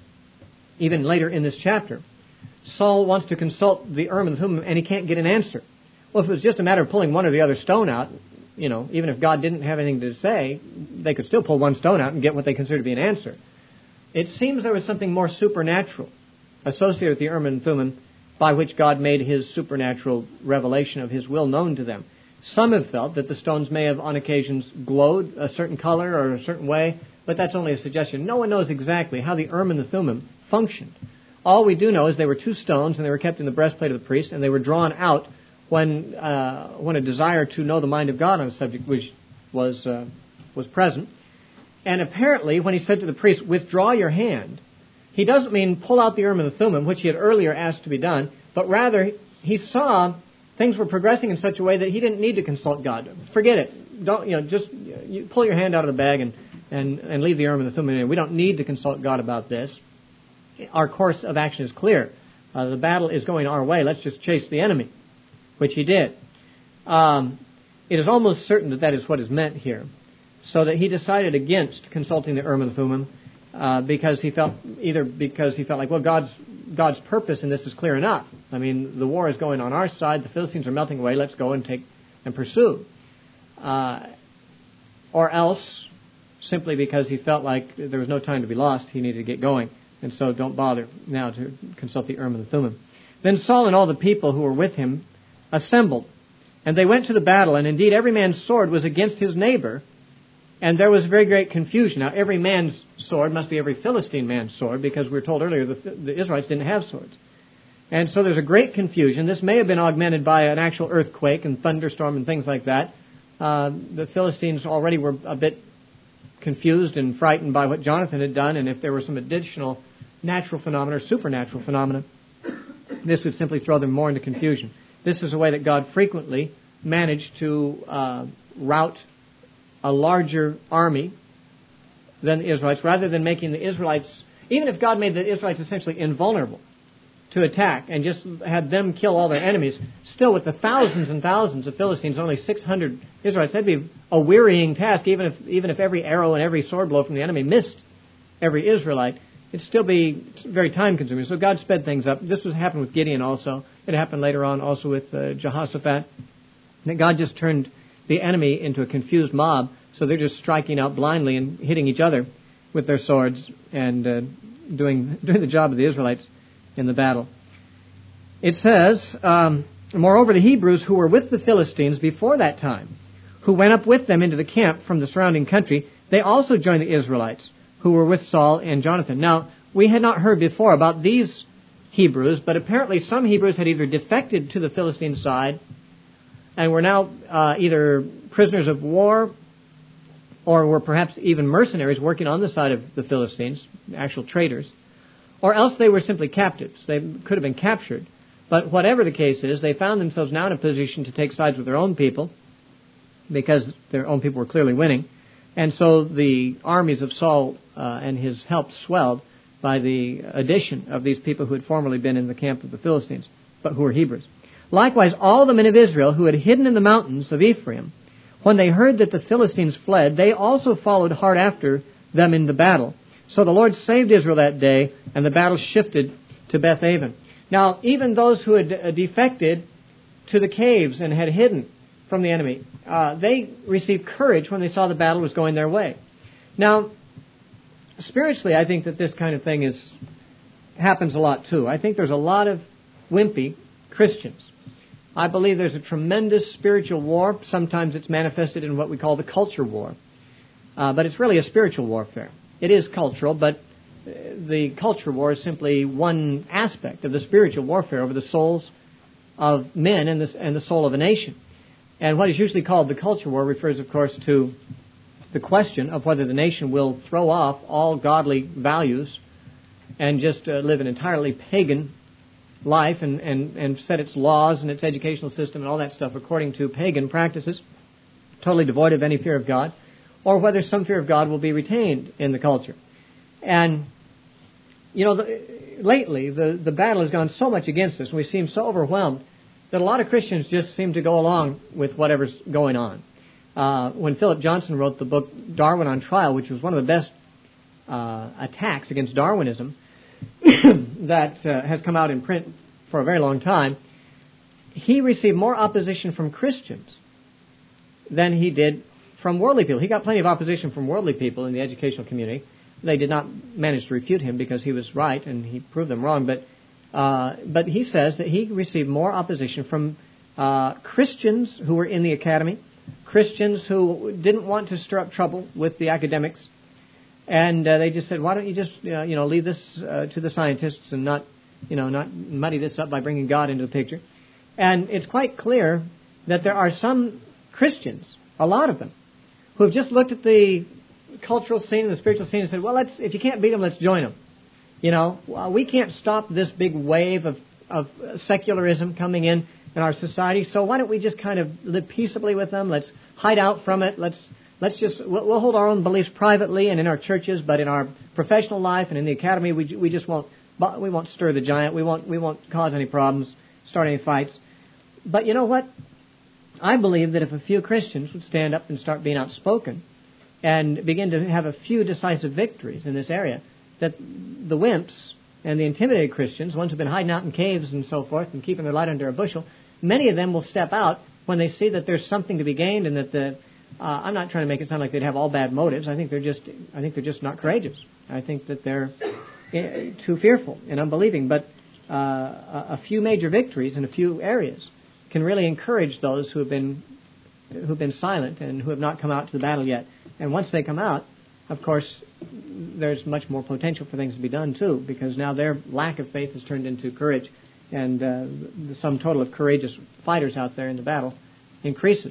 even later in this chapter, Saul wants to consult the Urim and the Thummim, and he can't get an answer. Well, if it was just a matter of pulling one or the other stone out, you know, even if God didn't have anything to say, they could still pull one stone out and get what they consider to be an answer. It seems there was something more supernatural associated with the Urim and Thummim by which God made His supernatural revelation of His will known to them. Some have felt that the stones may have on occasions glowed a certain color or a certain way, but that's only a suggestion. No one knows exactly how the Urim and the Thummim functioned. All we do know is they were two stones, and they were kept in the breastplate of the priest, and they were drawn out when uh, when a desire to know the mind of God on a subject was was uh, was present. And apparently, when he said to the priest, withdraw your hand, he doesn't mean pull out the Urim and the Thummim, which he had earlier asked to be done, but rather he saw things were progressing in such a way that he didn't need to consult God. Forget it. Don't you know? Just you pull your hand out of the bag and and, and leave the Urim and the Thummim in. We don't need to consult God about this. Our course of action is clear. Uh, the battle is going our way. Let's just chase the enemy, which he did. Um, it is almost certain that that is what is meant here, so that he decided against consulting the Urim and the Thummim uh, because he felt either because he felt like, well, God's God's purpose in this is clear enough. I mean, the war is going on our side. The Philistines are melting away. Let's go and take and pursue. Uh, or else, simply because he felt like there was no time to be lost, he needed to get going. And so don't bother now to consult the Urim and the Thummim. Then Saul and all the people who were with him assembled. And they went to the battle, and indeed every man's sword was against his neighbor, and there was very great confusion. Now, every man's sword must be every Philistine man's sword, because we were told earlier the, the Israelites didn't have swords. And so there's a great confusion. This may have been augmented by an actual earthquake and thunderstorm and things like that. Uh, the Philistines already were a bit confused and frightened by what Jonathan had done, and if there were some additional natural phenomena or supernatural phenomena, this would simply throw them more into confusion. This is a way that God frequently managed to uh, rout a larger army than the Israelites, rather than making the Israelites, even if God made the Israelites essentially invulnerable to attack and just had them kill all their enemies, still with the thousands and thousands of Philistines, only six hundred Israelites, that'd be a wearying task. Even if even if every arrow and every sword blow from the enemy missed every Israelite, it'd still be very time-consuming. So God sped things up. This was happened with Gideon also. It happened later on also with uh, Jehoshaphat. That God just turned the enemy into a confused mob, so they're just striking out blindly and hitting each other with their swords and uh, doing doing the job of the Israelites in the battle. It says, um, moreover, the Hebrews who were with the Philistines before that time, who went up with them into the camp from the surrounding country, they also joined the Israelites who were with Saul and Jonathan. Now, we had not heard before about these Hebrews, but apparently some Hebrews had either defected to the Philistine side and were now uh, either prisoners of war or were perhaps even mercenaries working on the side of the Philistines, actual traitors, or else they were simply captives. They could have been captured. But whatever the case is, they found themselves now in a position to take sides with their own people because their own people were clearly winning. And so the armies of Saul uh, and his help swelled by the addition of these people who had formerly been in the camp of the Philistines, but who were Hebrews. Likewise, all the men of Israel who had hidden in the mountains of Ephraim, when they heard that the Philistines fled, they also followed hard after them in the battle. So the Lord saved Israel that day, and the battle shifted to Beth-aven. Now, even those who had uh, defected to the caves and had hidden from the enemy, uh, they received courage when they saw the battle was going their way. Now, spiritually, I think that this kind of thing is happens a lot too. I think there's a lot of wimpy Christians. I believe there's a tremendous spiritual war. Sometimes it's manifested in what we call the culture war. Uh, but it's really a spiritual warfare. It is cultural, but the culture war is simply one aspect of the spiritual warfare over the souls of men and the, and the soul of a nation. And what is usually called the culture war refers, of course, to the question of whether the nation will throw off all godly values and just uh, live an entirely pagan life and, and, and set its laws and its educational system and all that stuff according to pagan practices, totally devoid of any fear of God, or whether some fear of God will be retained in the culture. And, you know, the, lately the, the battle has gone so much against us, and we seem so overwhelmed, that a lot of Christians just seem to go along with whatever's going on. Uh, when Philip Johnson wrote the book Darwin on Trial, which was one of the best uh, attacks against Darwinism that uh, has come out in print for a very long time, he received more opposition from Christians than he did from worldly people. He got plenty of opposition from worldly people in the educational community. They did not manage to refute him because he was right and he proved them wrong. But uh, but he says that he received more opposition from uh, Christians who were in the academy, Christians who didn't want to stir up trouble with the academics, and uh, they just said, "Why don't you just uh, you know leave this uh, to the scientists and not you know not muddy this up by bringing God into the picture?" And it's quite clear that there are some Christians, a lot of them, who have just looked at the cultural scene and the spiritual scene and said, well, let's, if you can't beat them, let's join them. You know, well, we can't stop this big wave of, of secularism coming in in our society, so why don't we just kind of live peaceably with them? Let's hide out from it. Let's let's just, we'll, we'll hold our own beliefs privately and in our churches, but in our professional life and in the academy, we we just won't, we won't stir the giant. We won't, we won't cause any problems, start any fights. But you know what? I believe that if a few Christians would stand up and start being outspoken and begin to have a few decisive victories in this area, that the wimps and the intimidated Christians, ones who have been hiding out in caves and so forth and keeping their light under a bushel, many of them will step out when they see that there's something to be gained and that the, uh, I'm not trying to make it sound like they'd have all bad motives. I think they're just, I think they're just not courageous. I think that they're uh, too fearful and unbelieving. But uh, a, a few major victories in a few areas can really encourage those who have been who've been silent and who have not come out to the battle yet. And once they come out, of course, there's much more potential for things to be done too, because now their lack of faith has turned into courage, and uh, the sum total of courageous fighters out there in the battle increases.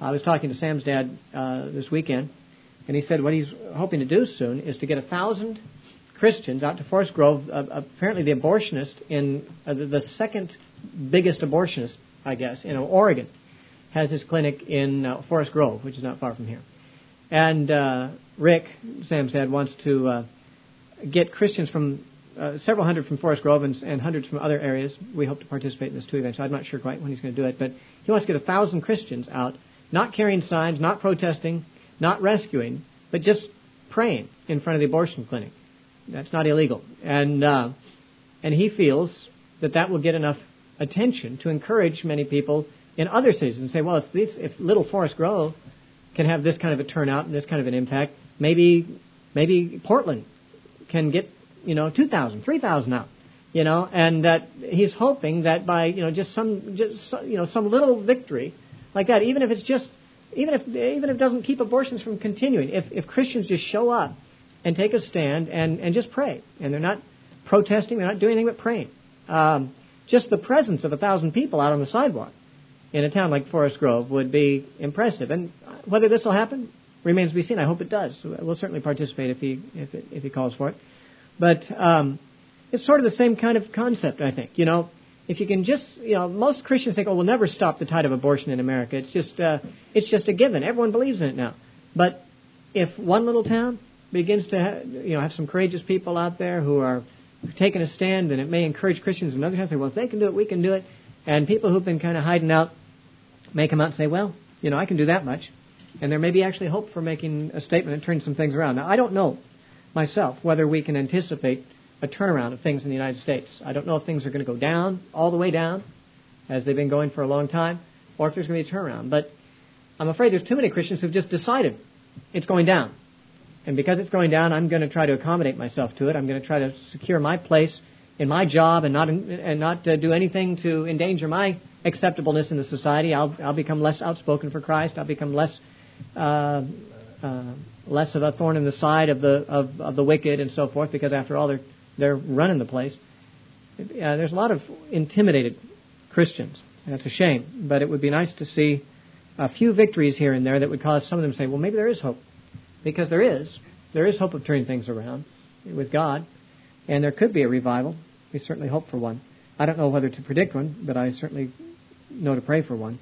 I was talking to Sam's dad uh, this weekend, and he said what he's hoping to do soon is to get a thousand Christians out to Forest Grove. Uh, apparently, the abortionist in uh, the, the second biggest abortionist, I guess, in Oregon, has his clinic in uh, Forest Grove, which is not far from here. And uh, Rick, Sam's dad, wants to uh, get Christians from uh, several hundred from Forest Grove and, and hundreds from other areas. We hope to participate in this too eventually. I'm not sure quite when he's going to do it, but he wants to get a thousand Christians out, not carrying signs, not protesting, not rescuing, but just praying in front of the abortion clinic. That's not illegal. And uh, and he feels that that will get enough attention to encourage many people in other cities and say, well, if, this, if Little Forest Grove can have this kind of a turnout and this kind of an impact, maybe maybe Portland can get, you know, two thousand, three thousand out, you know, and that he's hoping that by, you know, just some, just, you know, some little victory like that, even if it's just, even if even if it doesn't keep abortions from continuing, if, if Christians just show up and take a stand and, and just pray, and they're not protesting, they're not doing anything but praying. Um, just the presence of a thousand people out on the sidewalk in a town like Forest Grove would be impressive. And whether this will happen remains to be seen. I hope it does. We'll certainly participate if he if, it, if he calls for it. But um, it's sort of the same kind of concept, I think. You know, if you can just, you know, most Christians think, oh, we'll never stop the tide of abortion in America. It's just uh, it's just a given. Everyone believes in it now. But if one little town begins to ha- you know have some courageous people out there who are taking a stand, then it may encourage Christians in other towns to say, well, if they can do it, we can do it. And people who've been kind of hiding out may come out and say, well, you know, I can do that much. And there may be actually hope for making a statement and turning some things around. Now, I don't know myself whether we can anticipate a turnaround of things in the United States. I don't know if things are going to go down, all the way down, as they've been going for a long time, or if there's going to be a turnaround. But I'm afraid there's too many Christians who've just decided it's going down. And because it's going down, I'm going to try to accommodate myself to it. I'm going to try to secure my place in my job and not and not uh, do anything to endanger my acceptableness in the society. I'll I'll become less outspoken for Christ. I'll become less uh, uh, less of a thorn in the side of the of, of the wicked and so forth. Because after all, they're they're running the place. Uh, there's a lot of intimidated Christians. That's a shame. But it would be nice to see a few victories here and there that would cause some of them to say, well, maybe there is hope, because there is there is hope of turning things around with God. And there could be a revival. We certainly hope for one. I don't know whether to predict one, but I certainly know to pray for one.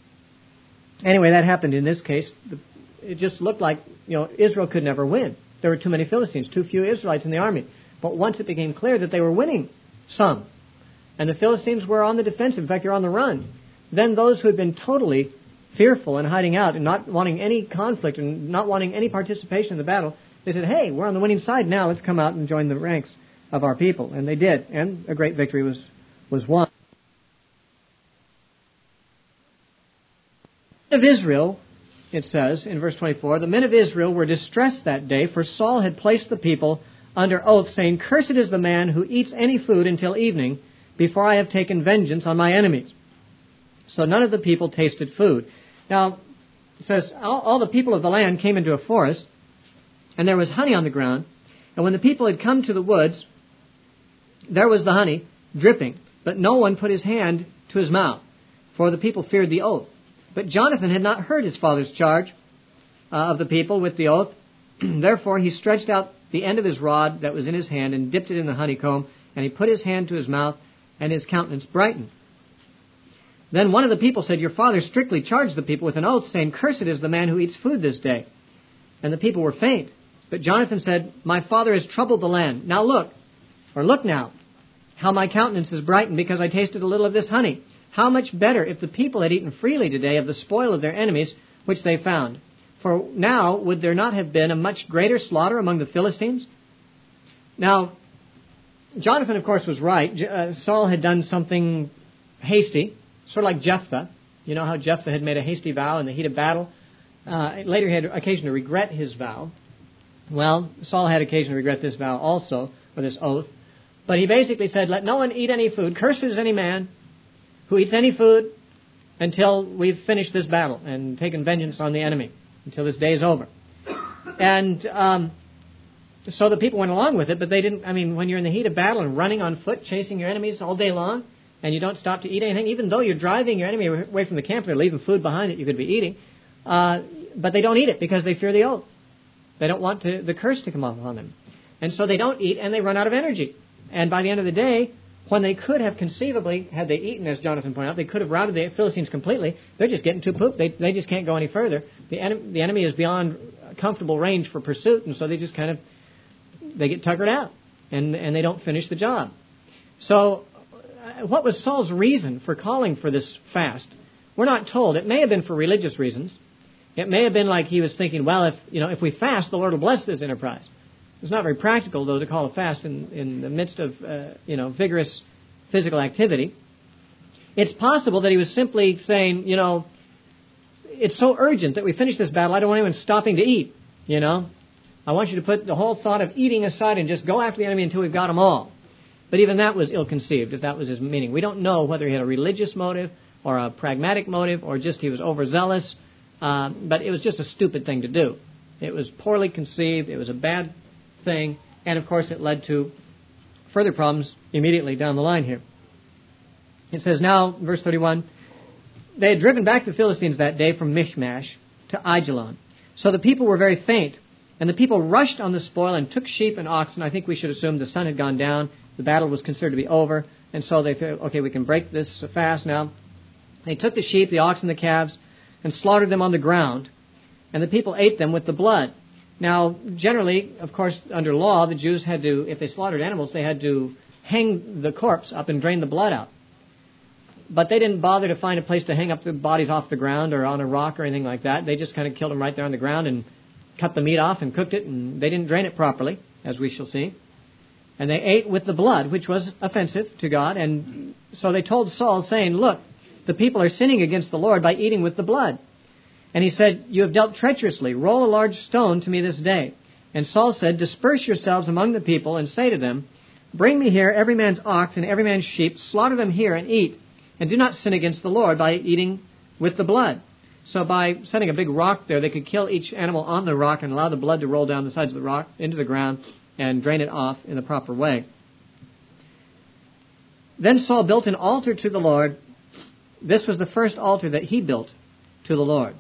Anyway, that happened in this case. It just looked like, you know, Israel could never win. There were too many Philistines, too few Israelites in the army. But once it became clear that they were winning some, and the Philistines were on the defensive, in fact, they're on the run, then those who had been totally fearful and hiding out and not wanting any conflict and not wanting any participation in the battle, they said, hey, we're on the winning side now. Let's come out and join the ranks of our people. And they did. And a great victory was, was won. The men of Israel, it says in verse twenty-four, the men of Israel were distressed that day, for Saul had placed the people under oath, saying, cursed is the man who eats any food until evening, before I have taken vengeance on my enemies. So none of the people tasted food. Now, it says, all, all the people of the land came into a forest, and there was honey on the ground. And when the people had come to the woods, there was the honey dripping, but no one put his hand to his mouth, for the people feared the oath. But Jonathan had not heard his father's charge uh, of the people with the oath. Therefore he stretched out the end of his rod that was in his hand and dipped it in the honeycomb, and he put his hand to his mouth, and his countenance brightened. Then one of the people said, your father strictly charged the people with an oath, saying, cursed is the man who eats food this day. And the people were faint. But Jonathan said, my father has troubled the land. Now look, or look now, how my countenance is brightened because I tasted a little of this honey. How much better if the people had eaten freely today of the spoil of their enemies, which they found. For now would there not have been a much greater slaughter among the Philistines? Now, Jonathan, of course, was right. Uh, Saul had done something hasty, sort of like Jephthah. You know how Jephthah had made a hasty vow in the heat of battle? Uh, later he had occasion to regret his vow. Well, Saul had occasion to regret this vow also, or this oath. But he basically said, let no one eat any food. Cursed is any man who eats any food until we've finished this battle and taken vengeance on the enemy, until this day is over. And um, so the people went along with it, but they didn't. I mean, when you're in the heat of battle and running on foot, chasing your enemies all day long, and you don't stop to eat anything, even though you're driving your enemy away from the camp, they're leaving food behind that you could be eating, uh, but they don't eat it because they fear the oath. They don't want to, the curse to come upon them. And so they don't eat, and they run out of energy. And by the end of the day, when they could have conceivably, had they eaten, as Jonathan pointed out, they could have routed the Philistines completely. They're just getting too pooped. They, they just can't go any further. The, en- the enemy is beyond comfortable range for pursuit, and so they just kind of, they get tuckered out, and, and they don't finish the job. So uh, what was Saul's reason for calling for this fast? We're not told. It may have been for religious reasons. It may have been like he was thinking, well, if you know, if we fast, the Lord will bless this enterprise. It's not very practical, though, to call a fast in, in the midst of uh, you know vigorous physical activity. It's possible that he was simply saying, you know, it's so urgent that we finish this battle, I don't want anyone stopping to eat, you know. I want you to put the whole thought of eating aside and just go after the enemy until we've got them all. But even that was ill-conceived, if that was his meaning. We don't know whether he had a religious motive or a pragmatic motive or just he was overzealous. Uh, but it was just a stupid thing to do. It was poorly conceived. It was a bad thing. And, of course, it led to further problems immediately down the line here. It says now, verse thirty-one, they had driven back the Philistines that day from Michmash to Aijalon. So the people were very faint. And the people rushed on the spoil and took sheep and oxen. I think we should assume the sun had gone down. The battle was considered to be over. And so they thought, okay, we can break this fast now. They took the sheep, the oxen, the calves, and slaughtered them on the ground. And the people ate them with the blood. Now, generally, of course, under law, the Jews had to, if they slaughtered animals, they had to hang the corpse up and drain the blood out. But they didn't bother to find a place to hang up the bodies off the ground or on a rock or anything like that. They just kind of killed them right there on the ground and cut the meat off and cooked it, and they didn't drain it properly, as we shall see. And they ate with the blood, which was offensive to God. And so they told Saul, saying, look, the people are sinning against the Lord by eating with the blood. And he said, you have dealt treacherously. Roll a large stone to me this day. And Saul said, disperse yourselves among the people and say to them, bring me here every man's ox and every man's sheep, slaughter them here and eat, and do not sin against the Lord by eating with the blood. So by setting a big rock there, they could kill each animal on the rock and allow the blood to roll down the sides of the rock into the ground and drain it off in the proper way. Then Saul built an altar to the Lord. This was the first altar that he built to the Lord.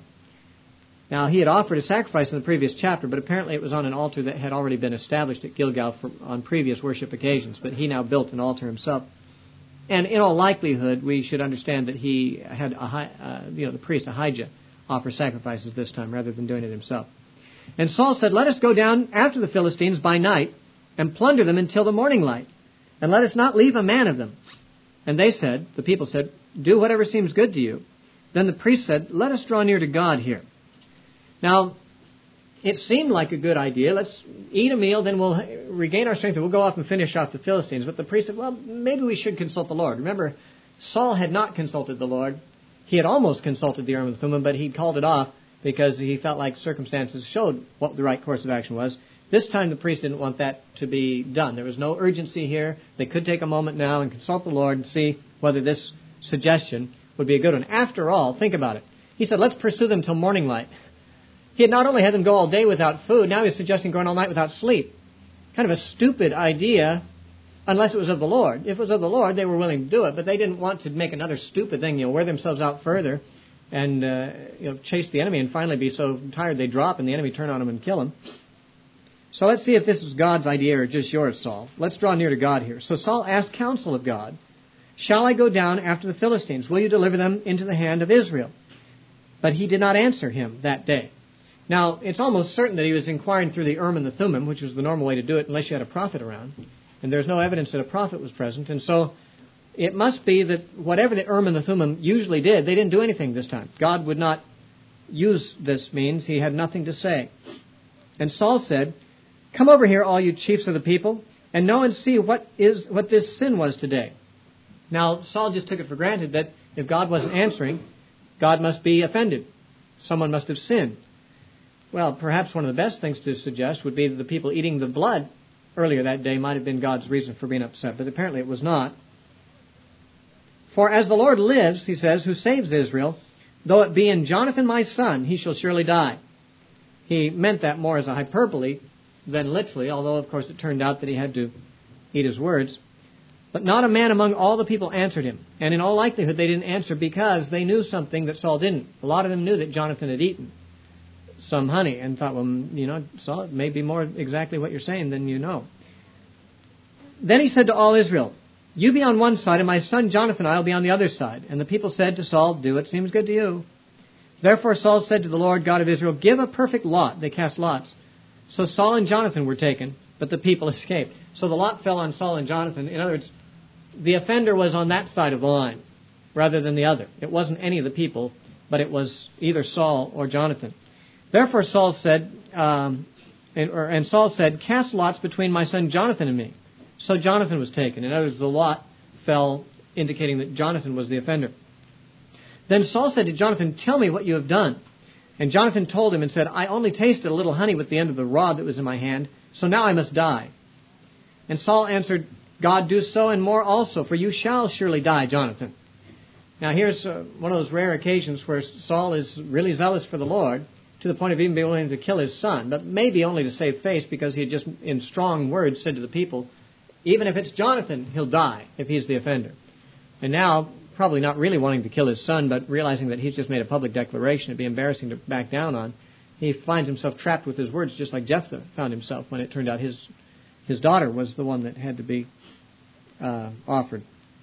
Now, he had offered a sacrifice in the previous chapter, but apparently it was on an altar that had already been established at Gilgal for, on previous worship occasions. But he now built an altar himself. And in all likelihood, we should understand that he had, a, uh, you know, the priest Ahijah offer sacrifices this time rather than doing it himself. And Saul said, let us go down after the Philistines by night and plunder them until the morning light, and let us not leave a man of them. And they said, the people said, do whatever seems good to you. Then the priest said, let us draw near to God here. Now, it seemed like a good idea. Let's eat a meal, then we'll regain our strength, and we'll go off and finish off the Philistines. But the priest said, well, maybe we should consult the Lord. Remember, Saul had not consulted the Lord. He had almost consulted the Urim and Thummim, but he called it off because he felt like circumstances showed what the right course of action was. This time the priest didn't want that to be done. There was no urgency here. They could take a moment now and consult the Lord and see whether this suggestion would be a good one. After all, think about it. He said, let's pursue them till morning light. He had not only had them go all day without food, now he's suggesting going all night without sleep. Kind of a stupid idea, unless it was of the Lord. If it was of the Lord, they were willing to do it, but they didn't want to make another stupid thing, you know, wear themselves out further and uh, you know, chase the enemy and finally be so tired they drop and the enemy turn on them and kill them. So let's see if this is God's idea or just yours, Saul. Let's draw near to God here. So Saul asked counsel of God, shall I go down after the Philistines? Will you deliver them into the hand of Israel? But he did not answer him that day. Now, it's almost certain that he was inquiring through the Urim and the Thummim, which was the normal way to do it unless you had a prophet around. And there's no evidence that a prophet was present. And so it must be that whatever the Urim and the Thummim usually did, they didn't do anything this time. God would not use this means. He had nothing to say. And Saul said, come over here, all you chiefs of the people, and know and see what is what this sin was today. Now, Saul just took it for granted that if God wasn't answering, God must be offended. Someone must have sinned. Well, perhaps one of the best things to suggest would be that the people eating the blood earlier that day might have been God's reason for being upset, but apparently it was not. For as the Lord lives, he says, who saves Israel, though it be in Jonathan my son, he shall surely die. He meant that more as a hyperbole than literally, although, of course, it turned out that he had to eat his words. But not a man among all the people answered him. And in all likelihood, they didn't answer because they knew something that Saul didn't. A lot of them knew that Jonathan had eaten some honey and thought, well, you know, Saul, it may be more exactly what you're saying than you know. Then he said to all Israel, you be on one side, and my son Jonathan and I will be on the other side. And the people said to Saul, do what seems good to you. Therefore Saul said to the Lord God of Israel, give a perfect lot. They cast lots. So Saul and Jonathan were taken, but the people escaped. So the lot fell on Saul and Jonathan. In other words, the offender was on that side of the line rather than the other. It wasn't any of the people, but it was either Saul or Jonathan. Therefore Saul said, um, and, or, and Saul said, cast lots between my son Jonathan and me. So Jonathan was taken. In other words, the lot fell, indicating that Jonathan was the offender. Then Saul said to Jonathan, tell me what you have done. And Jonathan told him and said, I only tasted a little honey with the end of the rod that was in my hand, so now I must die. And Saul answered, God do so and more also, for you shall surely die, Jonathan. Now here's uh, one of those rare occasions where Saul is really zealous for the Lord, to the point of even being willing to kill his son, but maybe only to save face, because he had just in strong words said to the people, even if it's Jonathan, he'll die if he's the offender. And now, probably not really wanting to kill his son, but realizing that he's just made a public declaration, it'd be embarrassing to back down on, he finds himself trapped with his words, just like Jephthah found himself when it turned out his his daughter was the one that had to be uh, offered.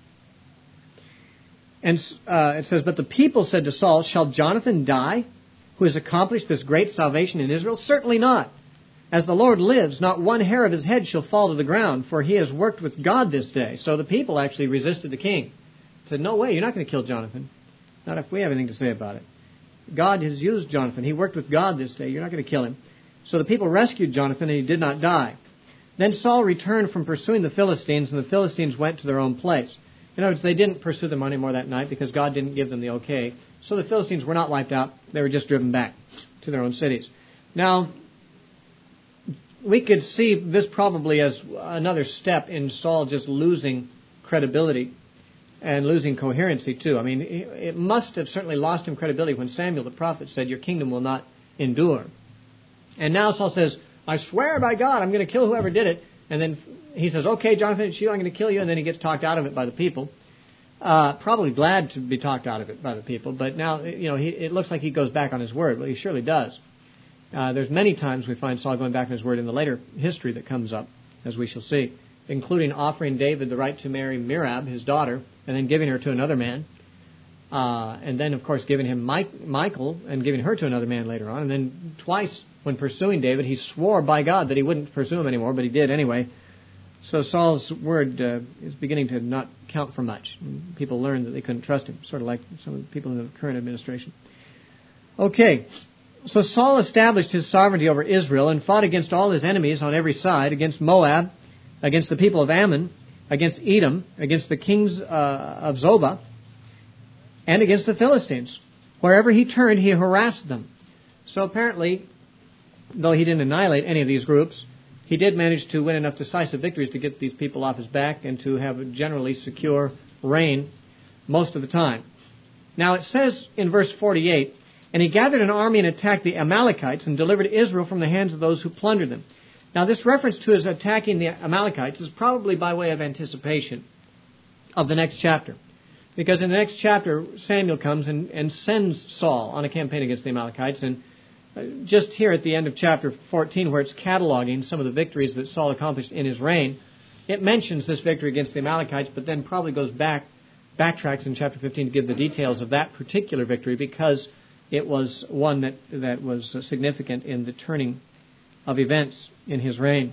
And uh, it says, but the people said to Saul, shall Jonathan die, who has accomplished this great salvation in Israel? Certainly not. As the Lord lives, not one hair of his head shall fall to the ground, for he has worked with God this day. So the people actually resisted the king. Said, no way, you're not going to kill Jonathan. Not if we have anything to say about it. God has used Jonathan. He worked with God this day. You're not going to kill him. So the people rescued Jonathan, and he did not die. Then Saul returned from pursuing the Philistines, and the Philistines went to their own place. In other words, they didn't pursue them anymore that night because God didn't give them the okay. So the Philistines were not wiped out. They were just driven back to their own cities. Now, we could see this probably as another step in Saul just losing credibility and losing coherency too. I mean, it must have certainly lost him credibility when Samuel the prophet said, your kingdom will not endure. And now Saul says, I swear by God, I'm going to kill whoever did it. And then he says, okay, Jonathan, it's you, I'm going to kill you. And then he gets talked out of it by the people. Uh, probably glad to be talked out of it by the people. But now, you know, he, it looks like he goes back on his word. Well, he surely does. Uh, there's many times we find Saul going back on his word in the later history that comes up, as we shall see, including offering David the right to marry Merab, his daughter, and then giving her to another man. Uh, and then, of course, giving him Mike, Michael and giving her to another man later on. And then twice when pursuing David, he swore by God that he wouldn't pursue him anymore, but he did anyway. So Saul's word uh, is beginning to not count for much. People learned that they couldn't trust him, sort of like some of the people in the current administration. Okay, so Saul established his sovereignty over Israel and fought against all his enemies on every side, against Moab, against the people of Ammon, against Edom, against the kings uh, of Zobah, and against the Philistines. Wherever he turned, he harassed them. So apparently, though he didn't annihilate any of these groups, he did manage to win enough decisive victories to get these people off his back and to have a generally secure reign most of the time. Now it says in verse forty-eight, and he gathered an army and attacked the Amalekites and delivered Israel from the hands of those who plundered them. Now this reference to his attacking the Amalekites is probably by way of anticipation of the next chapter. Because in the next chapter, Samuel comes and, and sends Saul on a campaign against the Amalekites. And just here at the end of chapter fourteen, where it's cataloging some of the victories that Saul accomplished in his reign, it mentions this victory against the Amalekites, but then probably goes back, backtracks in chapter fifteen to give the details of that particular victory, because it was one that, that was significant in the turning of events in his reign.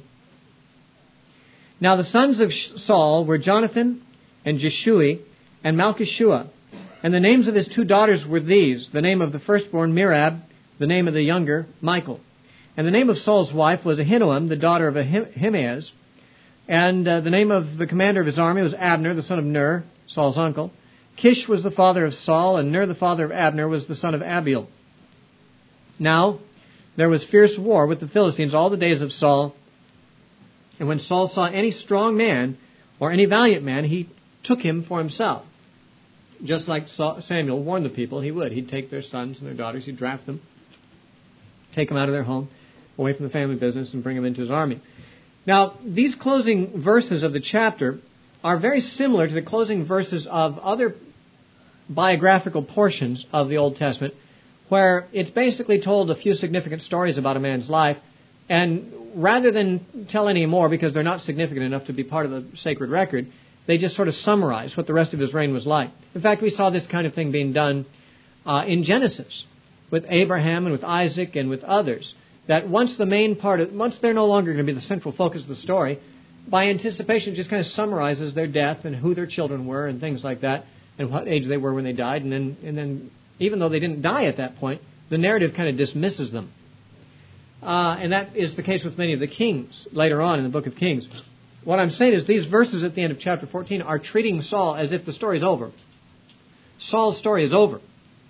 Now the sons of Saul were Jonathan and Jeshui and Malchishua. And the names of his two daughters were these: the name of the firstborn, Merab; the name of the younger, Michael. And the name of Saul's wife was Ahinoam, the daughter of Ahimaaz. And uh, the name of the commander of his army was Abner, the son of Ner, Saul's uncle. Kish was the father of Saul, and Ner, the father of Abner, was the son of Abiel. Now, there was fierce war with the Philistines all the days of Saul. And when Saul saw any strong man or any valiant man, he took him for himself. Just like Samuel warned the people he would. He'd take their sons and their daughters, he'd draft them, take them out of their home, away from the family business, and bring them into his army. Now, these closing verses of the chapter are very similar to the closing verses of other biographical portions of the Old Testament, where it's basically told a few significant stories about a man's life, and rather than tell any more because they're not significant enough to be part of the sacred record, they just sort of summarize what the rest of his reign was like. In fact, we saw this kind of thing being done uh, in Genesis with Abraham and with Isaac and with others, that once the main part of, once they're no longer going to be the central focus of the story, by anticipation, it just kind of summarizes their death and who their children were and things like that, and what age they were when they died. And then, and then even though they didn't die at that point, the narrative kind of dismisses them. Uh, and that is the case with many of the kings later on in the book of Kings. What I'm saying is these verses at the end of chapter fourteen are treating Saul as if the story is over. Saul's story is over.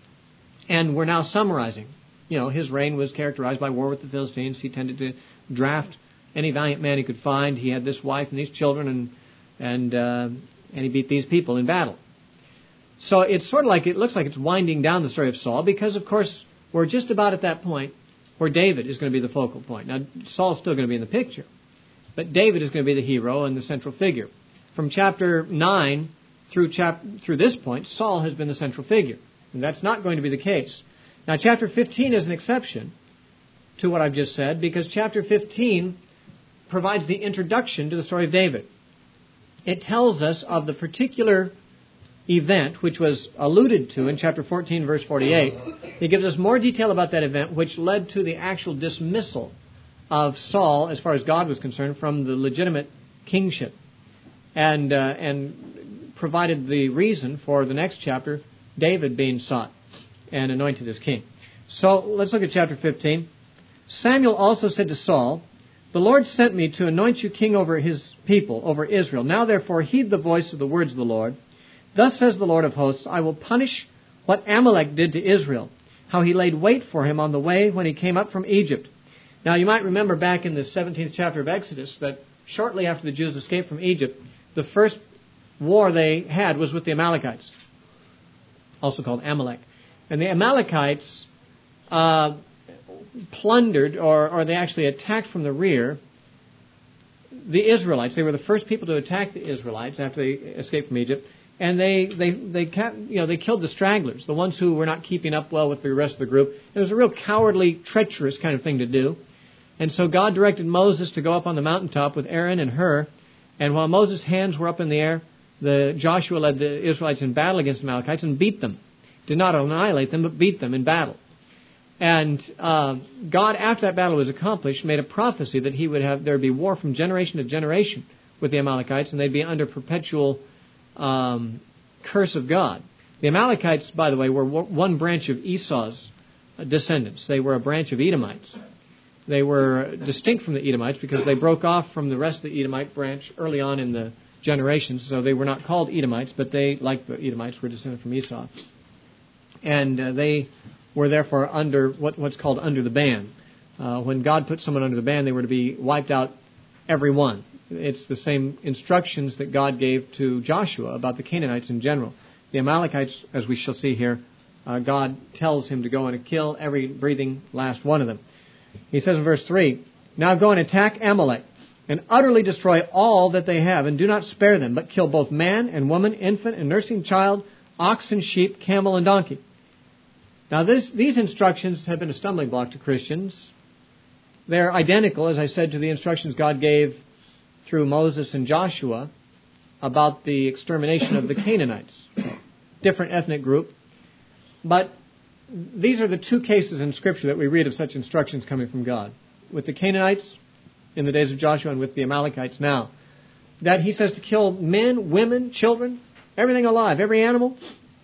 And we're now summarizing. You know, his reign was characterized by war with the Philistines. He tended to draft any valiant man he could find. He had this wife and these children, and and uh, and he beat these people in battle. So it's sort of like, it looks like it's winding down the story of Saul, because, of course, we're just about at that point where David is going to be the focal point. Now, Saul's still going to be in the picture, but David is going to be the hero and the central figure. From chapter nine through chap- through this point, Saul has been the central figure, and that's not going to be the case. Now, chapter fifteen is an exception to what I've just said, because chapter fifteen provides the introduction to the story of David. It tells us of the particular event which was alluded to in chapter fourteen, verse forty-eight. It gives us more detail about that event, which led to the actual dismissal of Saul, as far as God was concerned, from the legitimate kingship, and uh, and provided the reason for the next chapter, David being sought and anointed as king. So let's look at chapter fifteen. Samuel also said to Saul, "The Lord sent me to anoint you king over his people, over Israel. Now therefore heed the voice of the words of the Lord. Thus says the Lord of hosts, I will punish what Amalek did to Israel, how he laid wait for him on the way when he came up from Egypt." Now you might remember back in the seventeenth chapter of Exodus that shortly after the Jews escaped from Egypt, the first war they had was with the Amalekites, also called Amalek. And the Amalekites uh, plundered, or, or they actually attacked from the rear, the Israelites. They were the first people to attack the Israelites after they escaped from Egypt. And they, they, they, you know, they killed the stragglers, the ones who were not keeping up well with the rest of the group. It was a real cowardly, treacherous kind of thing to do. And so God directed Moses to go up on the mountaintop with Aaron and Hur. And while Moses' hands were up in the air, the Joshua led the Israelites in battle against the Amalekites and beat them. Did not annihilate them, but beat them in battle. And uh, God, after that battle was accomplished, made a prophecy that he would have there would be war from generation to generation with the Amalekites, and they'd be under perpetual um, curse of God. The Amalekites, by the way, were one branch of Esau's descendants. They were a branch of Edomites. They were distinct from the Edomites because they broke off from the rest of the Edomite branch early on in the generations, so they were not called Edomites, but they, like the Edomites, were descended from Esau. And uh, they were therefore under what, what's called under the ban. Uh, when God put someone under the ban, they were to be wiped out, every one. It's the same instructions that God gave to Joshua about the Canaanites in general. The Amalekites, as we shall see here, uh, God tells him to go and kill every breathing last one of them. He says in verse three, "Now go and attack Amalek, and utterly destroy all that they have, and do not spare them, but kill both man and woman, infant and nursing child, ox and sheep, camel and donkey." Now this, these instructions have been a stumbling block to Christians. They're identical, as I said, to the instructions God gave through Moses and Joshua about the extermination of the Canaanites. Different ethnic group. But these are the two cases in Scripture that we read of such instructions coming from God. With the Canaanites in the days of Joshua and with the Amalekites now. That he says to kill men, women, children, everything alive, every animal.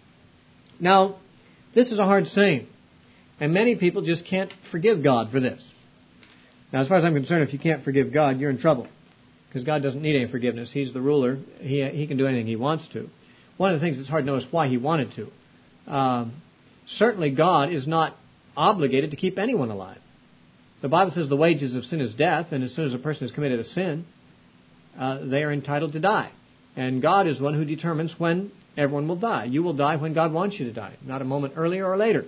Now, this is a hard saying. And many people just can't forgive God for this. Now, as far as I'm concerned, if you can't forgive God, you're in trouble. Because God doesn't need any forgiveness. He's the ruler. He he can do anything he wants to. One of the things that's hard to know is why he wanted to. Um, certainly God is not obligated to keep anyone alive. The Bible says the wages of sin is death, and as soon as a person has committed a sin, uh, they are entitled to die. And God is one who determines when everyone will die. You will die when God wants you to die, not a moment earlier or later.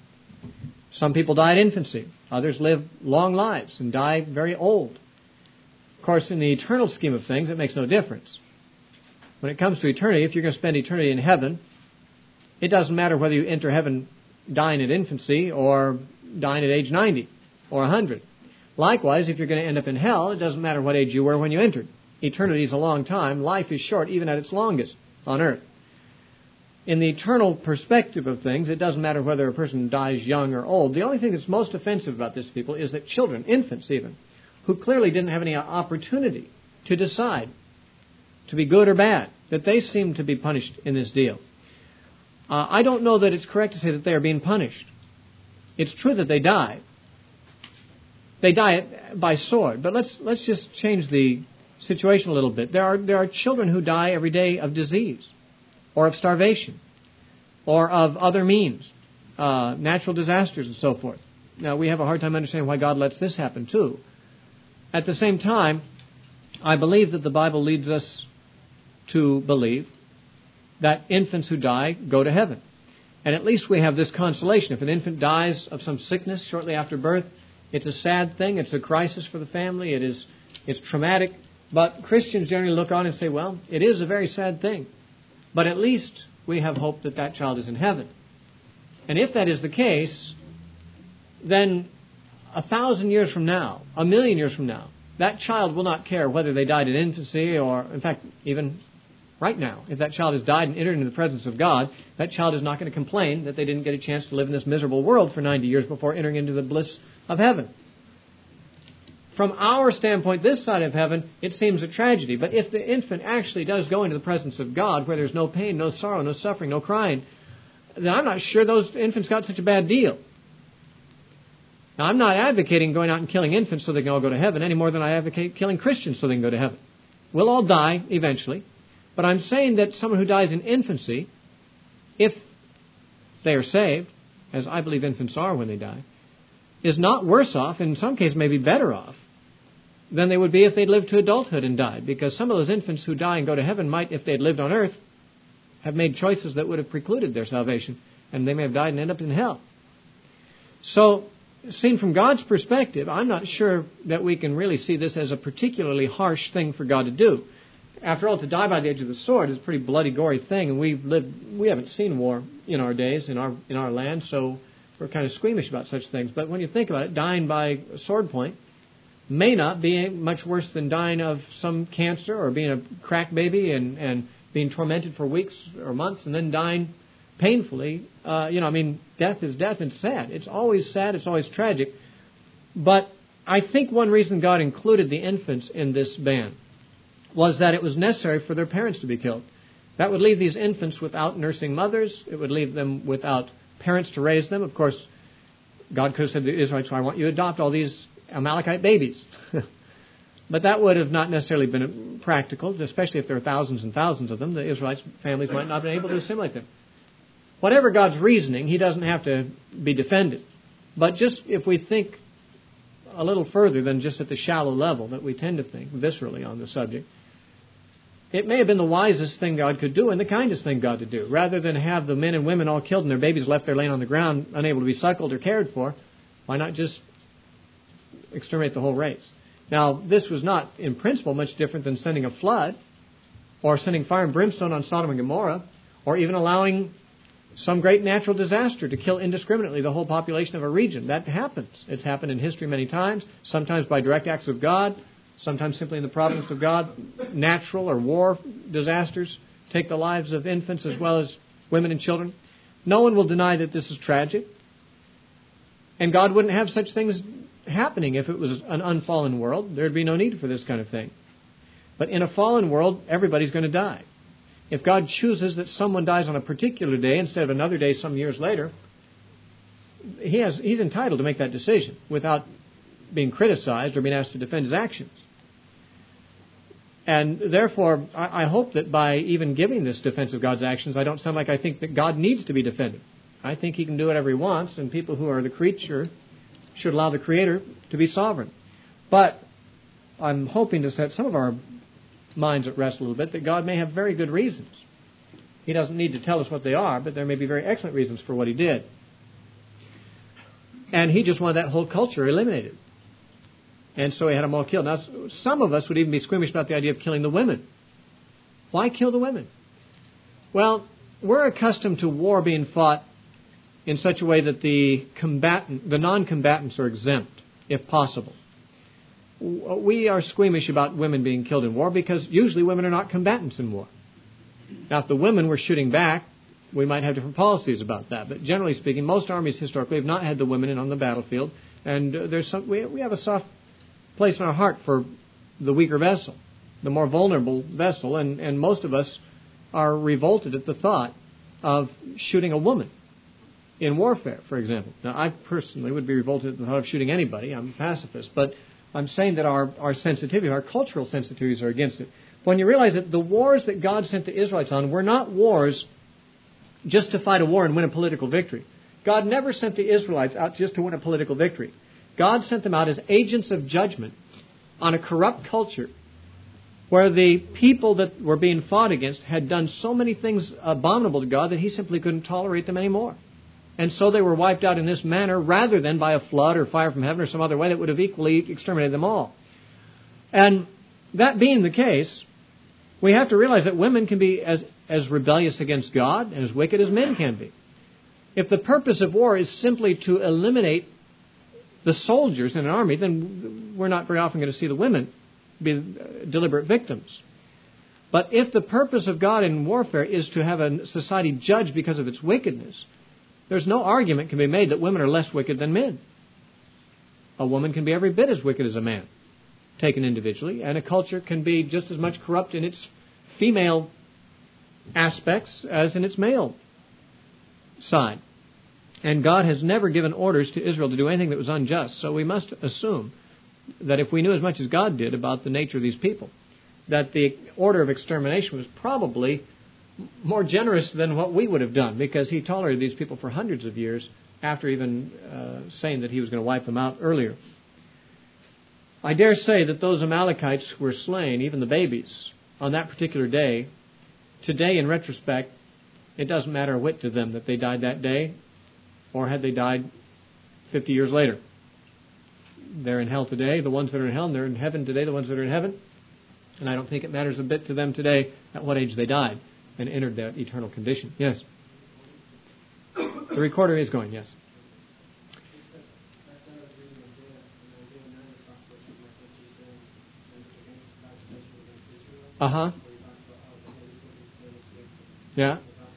Some people die at infancy. Others live long lives and die very old. Of course, in the eternal scheme of things, it makes no difference. When it comes to eternity, if you're going to spend eternity in heaven, it doesn't matter whether you enter heaven dying at infancy or dying at age ninety or one hundred. Likewise, if you're going to end up in hell, it doesn't matter what age you were when you entered. Eternity is a long time. Life is short, even at its longest on earth. In the eternal perspective of things, it doesn't matter whether a person dies young or old. The only thing that's most offensive about this people is that children, infants even, who clearly didn't have any opportunity to decide to be good or bad, that they seem to be punished in this deal. Uh, I don't know that it's correct to say that they are being punished. It's true that they die. They die by sword. But let's let's just change the situation a little bit. There are there are children who die every day of disease, or of starvation, or of other means, uh, natural disasters and so forth. Now, we have a hard time understanding why God lets this happen too. At the same time, I believe that the Bible leads us to believe that infants who die go to heaven. And at least we have this consolation. If an infant dies of some sickness shortly after birth, it's a sad thing. It's a crisis for the family. It is, it's traumatic. But Christians generally look on and say, well, it is a very sad thing. But at least we have hope that that child is in heaven. And if that is the case, then a thousand years from now, a million years from now, that child will not care whether they died in infancy or, in fact, even right now. If that child has died and entered into the presence of God, that child is not going to complain that they didn't get a chance to live in this miserable world for ninety years before entering into the bliss of heaven. From our standpoint, this side of heaven, it seems a tragedy. But if the infant actually does go into the presence of God, where there's no pain, no sorrow, no suffering, no crying, then I'm not sure those infants got such a bad deal. Now, I'm not advocating going out and killing infants so they can all go to heaven any more than I advocate killing Christians so they can go to heaven. We'll all die eventually. But I'm saying that someone who dies in infancy, if they are saved, as I believe infants are when they die, is not worse off, in some cases maybe better off, than they would be if they'd lived to adulthood and died. Because some of those infants who die and go to heaven might, if they'd lived on earth, have made choices that would have precluded their salvation, and they may have died and end up in hell. So, seen from God's perspective, I'm not sure that we can really see this as a particularly harsh thing for God to do. After all, to die by the edge of the sword is a pretty bloody, gory thing, and we've lived, we haven't seen war in our days, in our in our land, so we're kind of squeamish about such things. But when you think about it, dying by a sword point may not be much worse than dying of some cancer or being a crack baby and, and being tormented for weeks or months and then dying painfully. Uh, you know, I mean, death is death and sad. It's always sad. It's always tragic. But I think one reason God included the infants in this ban was that it was necessary for their parents to be killed. That would leave these infants without nursing mothers. It would leave them without parents to raise them. Of course, God could have said to the Israelites, I want you to adopt all these Amalekite babies. But that would have not necessarily been practical, especially if there are thousands and thousands of them. The Israelites' families might not have been able to assimilate them. Whatever God's reasoning, He doesn't have to be defended. But just if we think a little further than just at the shallow level that we tend to think viscerally on the subject, it may have been the wisest thing God could do and the kindest thing God to do. Rather than have the men and women all killed and their babies left there laying on the ground, unable to be suckled or cared for, why not just exterminate the whole race? Now, this was not, in principle, much different than sending a flood or sending fire and brimstone on Sodom and Gomorrah, or even allowing some great natural disaster to kill indiscriminately the whole population of a region. That happens. It's happened in history many times, sometimes by direct acts of God, sometimes simply in the providence of God. Natural or war disasters take the lives of infants as well as women and children. No one will deny that this is tragic. And God wouldn't have such things happening if it was an unfallen world. There'd be no need for this kind of thing. But in a fallen world, everybody's going to die. If God chooses that someone dies on a particular day instead of another day some years later, he has, he's entitled to make that decision without being criticized or being asked to defend his actions. And therefore, I, I hope that by even giving this defense of God's actions, I don't sound like I think that God needs to be defended. I think He can do whatever He wants, and people who are the creature should allow the Creator to be sovereign. But I'm hoping to set some of our minds at rest a little bit that God may have very good reasons. He doesn't need to tell us what they are, but there may be very excellent reasons for what He did. And He just wanted that whole culture eliminated. And so He had them all killed. Now, some of us would even be squeamish about the idea of killing the women. Why kill the women? Well, we're accustomed to war being fought in such a way that the combatant, the non-combatants are exempt, if possible. We are squeamish about women being killed in war because usually women are not combatants in war. Now, if the women were shooting back, we might have different policies about that. But generally speaking, most armies historically have not had the women in on the battlefield, and uh, there's some, we, we have a soft place in our heart for the weaker vessel, the more vulnerable vessel, and, and most of us are revolted at the thought of shooting a woman in warfare, for example. Now, I personally would be revolted at the thought of shooting anybody. I'm a pacifist, but I'm saying that our, our sensitivity, our cultural sensitivities are against it. When you realize that the wars that God sent the Israelites on were not wars just to fight a war and win a political victory. God never sent the Israelites out just to win a political victory. God sent them out as agents of judgment on a corrupt culture where the people that were being fought against had done so many things abominable to God that He simply couldn't tolerate them anymore. And so they were wiped out in this manner rather than by a flood or fire from heaven or some other way that would have equally exterminated them all. And that being the case, we have to realize that women can be as, as rebellious against God and as wicked as men can be. If the purpose of war is simply to eliminate the soldiers in an army, then we're not very often going to see the women be deliberate victims. But if the purpose of God in warfare is to have a society judged because of its wickedness, there's no argument can be made that women are less wicked than men. A woman can be every bit as wicked as a man, taken individually, and a culture can be just as much corrupt in its female aspects as in its male side. And God has never given orders to Israel to do anything that was unjust. So we must assume that if we knew as much as God did about the nature of these people, that the order of extermination was probably more generous than what we would have done, because He tolerated these people for hundreds of years after even uh, saying that He was going to wipe them out earlier. I dare say that those Amalekites who were slain, even the babies, on that particular day, today in retrospect, it doesn't matter a whit to them that they died that day or had they died fifty years later. They're in hell today, the ones that are in hell, and they're in heaven today, the ones that are in heaven. And I don't think it matters a bit to them today at what age they died and entered that eternal condition. Yes? The recorder is going, yes. Uh-huh. Yeah.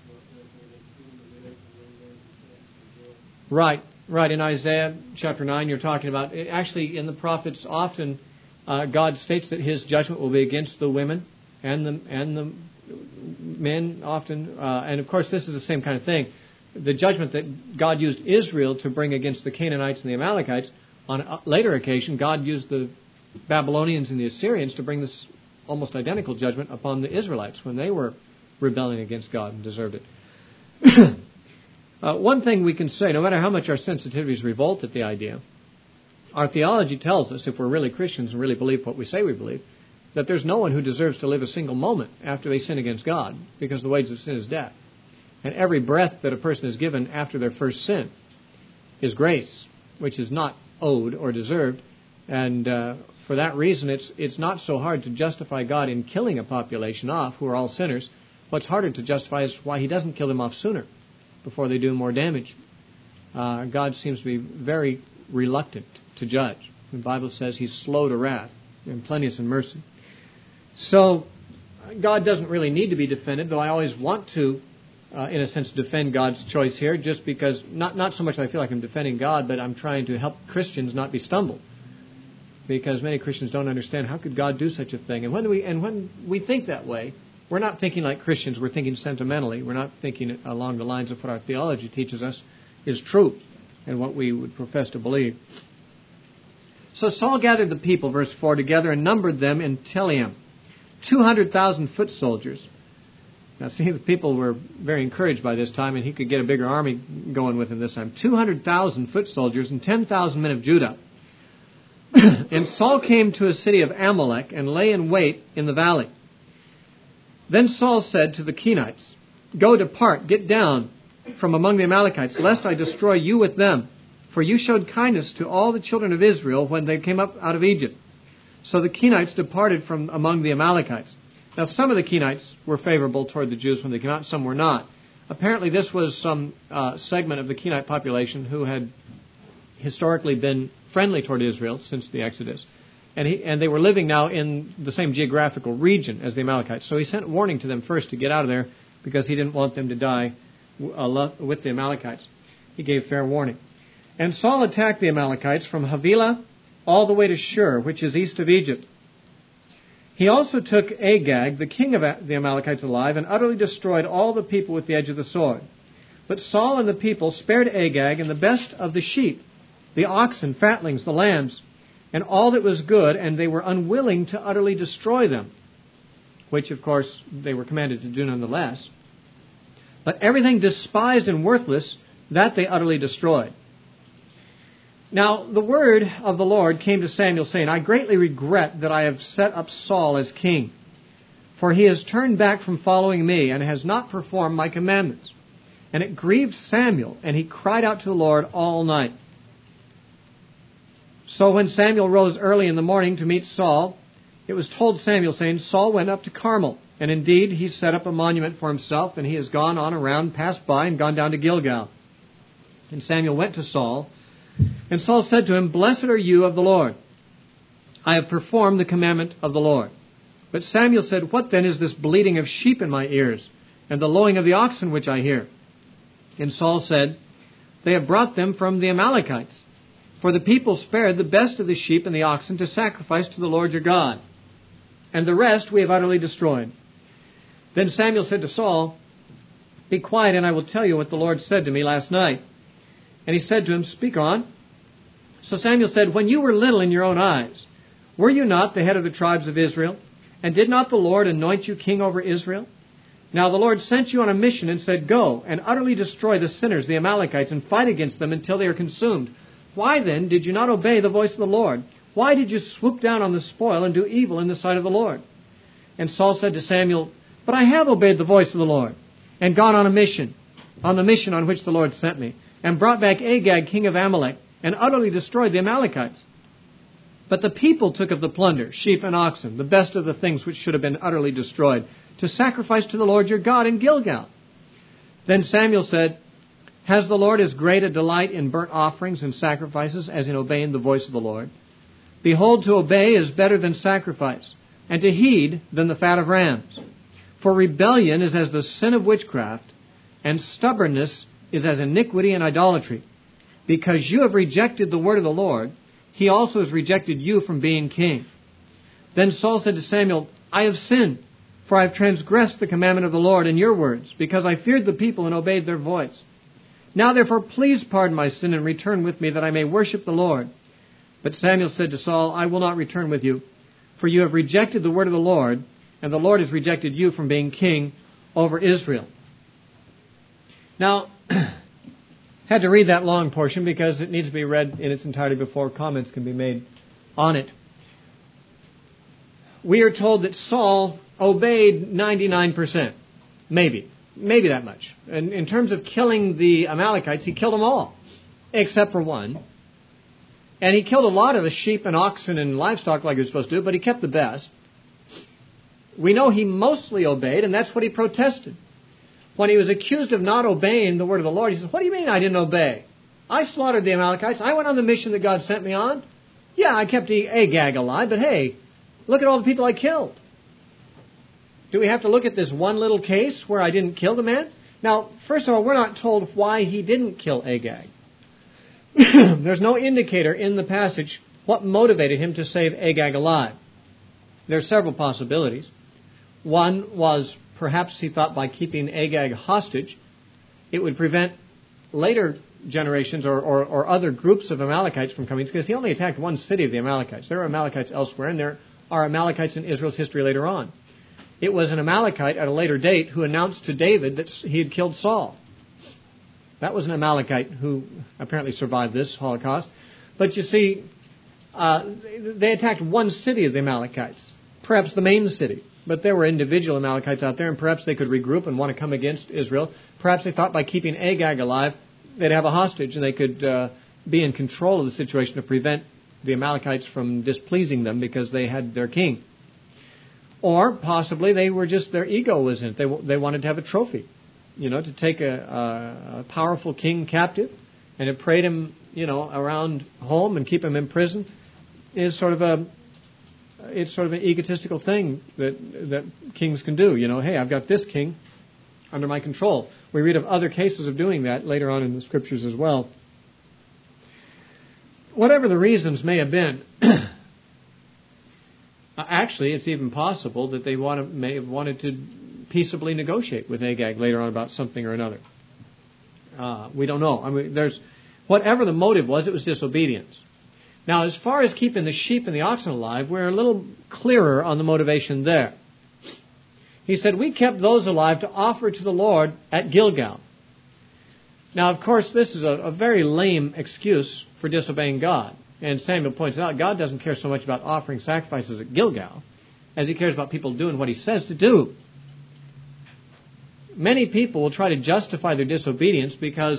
Right, right. In Isaiah chapter nine, you're talking about, actually in the prophets often, uh, God states that His judgment will be against the women and the and the men often. Uh, and of course, this is the same kind of thing. The judgment that God used Israel to bring against the Canaanites and the Amalekites, on a later occasion, God used the Babylonians and the Assyrians to bring this almost identical judgment upon the Israelites when they were rebelling against God and deserved it. Uh, one thing we can say, no matter how much our sensitivities revolt at the idea, our theology tells us, if we're really Christians and really believe what we say we believe, that there's no one who deserves to live a single moment after they sin against God, because the wages of sin is death. And every breath that a person is given after their first sin is grace, which is not owed or deserved. And uh, for that reason, it's it's not so hard to justify God in killing a population off who are all sinners. What's harder to justify is why He doesn't kill them off sooner, before they do more damage. Uh, God seems to be very reluctant to judge. The Bible says He's slow to wrath and plenteous in mercy. So God doesn't really need to be defended, though I always want to, uh, in a sense, defend God's choice here, just because, not, not so much that I feel like I'm defending God, but I'm trying to help Christians not be stumbled. Because many Christians don't understand, how could God do such a thing? And when we and when we think that way, we're not thinking like Christians. We're thinking sentimentally. We're not thinking along the lines of what our theology teaches us is true and what we would profess to believe. So Saul gathered the people, verse four, together and numbered them in Telaim, two hundred thousand foot soldiers. Now, see, the people were very encouraged by this time, and he could get a bigger army going with him this time. two hundred thousand foot soldiers and ten thousand men of Judah. And Saul came to a city of Amalek and lay in wait in the valley. Then Saul said to the Kenites, "Go, depart, get down from among the Amalekites, lest I destroy you with them. For you showed kindness to all the children of Israel when they came up out of Egypt." So the Kenites departed from among the Amalekites. Now, some of the Kenites were favorable toward the Jews when they came out, some were not. Apparently, this was some uh, segment of the Kenite population who had historically been friendly toward Israel since the Exodus. And, he, and they were living now in the same geographical region as the Amalekites. So he sent warning to them first to get out of there because he didn't want them to die uh, with the Amalekites. He gave fair warning. And Saul attacked the Amalekites from Havilah all the way to Shur, which is east of Egypt. He also took Agag, the king of the Amalekites, alive and utterly destroyed all the people with the edge of the sword. But Saul and the people spared Agag and the best of the sheep, the oxen, fatlings, the lambs, and all that was good, and they were unwilling to utterly destroy them, which, of course, they were commanded to do nonetheless. But everything despised and worthless, that they utterly destroyed. Now, the word of the Lord came to Samuel, saying, I greatly regret that I have set up Saul as king, for he has turned back from following me and has not performed my commandments. And it grieved Samuel, and he cried out to the Lord all night. So when Samuel rose early in the morning to meet Saul, it was told Samuel, saying, Saul went up to Carmel, and indeed he set up a monument for himself, and he has gone on around, passed by, and gone down to Gilgal. And Samuel went to Saul, and Saul said to him, Blessed are you of the Lord. I have performed the commandment of the Lord. But Samuel said, What then is this bleating of sheep in my ears, and the lowing of the oxen which I hear? And Saul said, They have brought them from the Amalekites. For the people spared the best of the sheep and the oxen to sacrifice to the Lord your God. And the rest we have utterly destroyed. Then Samuel said to Saul, Be quiet, and I will tell you what the Lord said to me last night. And he said to him, Speak on. So Samuel said, When you were little in your own eyes, were you not the head of the tribes of Israel? And did not the Lord anoint you king over Israel? Now the Lord sent you on a mission and said, Go and utterly destroy the sinners, the Amalekites, and fight against them until they are consumed. Why then did you not obey the voice of the Lord? Why did you swoop down on the spoil and do evil in the sight of the Lord? And Saul said to Samuel, But I have obeyed the voice of the Lord, and gone on a mission, on the mission on which the Lord sent me, and brought back Agag, king of Amalek, and utterly destroyed the Amalekites. But the people took of the plunder, sheep and oxen, the best of the things which should have been utterly destroyed, to sacrifice to the Lord your God in Gilgal. Then Samuel said, Has the Lord as great a delight in burnt offerings and sacrifices as in obeying the voice of the Lord? Behold, to obey is better than sacrifice, and to heed than the fat of rams. For rebellion is as the sin of witchcraft, and stubbornness is as iniquity and idolatry. Because you have rejected the word of the Lord, he also has rejected you from being king. Then Saul said to Samuel, I have sinned, for I have transgressed the commandment of the Lord in your words, because I feared the people and obeyed their voice. Now therefore please pardon my sin and return with me, that I may worship the Lord. But Samuel said to Saul, I will not return with you, for you have rejected the word of the Lord, and the Lord has rejected you from being king over Israel. Now, had to read that long portion because it needs to be read in its entirety before comments can be made on it. We are told that Saul obeyed ninety-nine percent. Maybe. Maybe that much. And in terms of killing the Amalekites, he killed them all, except for one. And he killed a lot of the sheep and oxen and livestock like he was supposed to do, but he kept the best. We know he mostly obeyed, and that's what he protested. When he was accused of not obeying the word of the Lord, he said, What do you mean I didn't obey? I slaughtered the Amalekites. I went on the mission that God sent me on. Yeah, I kept Agag alive, but hey, look at all the people I killed. Do we have to look at this one little case where I didn't kill the man? Now, first of all, we're not told why he didn't kill Agag. There's no indicator in the passage what motivated him to save Agag alive. There are several possibilities. One was perhaps he thought by keeping Agag hostage, it would prevent later generations or, or, or other groups of Amalekites from coming, because he only attacked one city of the Amalekites. There are Amalekites elsewhere, and there are Amalekites in Israel's history later on. It was an Amalekite at a later date who announced to David that he had killed Saul. That was an Amalekite who apparently survived this Holocaust. But you see, uh, they attacked one city of the Amalekites, perhaps the main city. But there were individual Amalekites out there, and perhaps they could regroup and want to come against Israel. Perhaps they thought by keeping Agag alive, they'd have a hostage and they could uh, be in control of the situation to prevent the Amalekites from displeasing them because they had their king. Or possibly they were just, their ego was in it. They, they wanted to have a trophy, you know, to take a, a, a powerful king captive and to parade him, you know, around home and keep him in prison is sort of a, it's sort of an egotistical thing that that kings can do. You know, hey, I've got this king under my control. We read of other cases of doing that later on in the Scriptures as well. Whatever the reasons may have been, actually, it's even possible that they want to, may have wanted to peaceably negotiate with Agag later on about something or another. Uh, we don't know. I mean, there's whatever the motive was, it was disobedience. Now, as far as keeping the sheep and the oxen alive, we're a little clearer on the motivation there. He said, we kept those alive to offer to the Lord at Gilgal. Now, of course, this is a, a very lame excuse for disobeying God. And Samuel points out, God doesn't care so much about offering sacrifices at Gilgal as he cares about people doing what he says to do. Many people will try to justify their disobedience because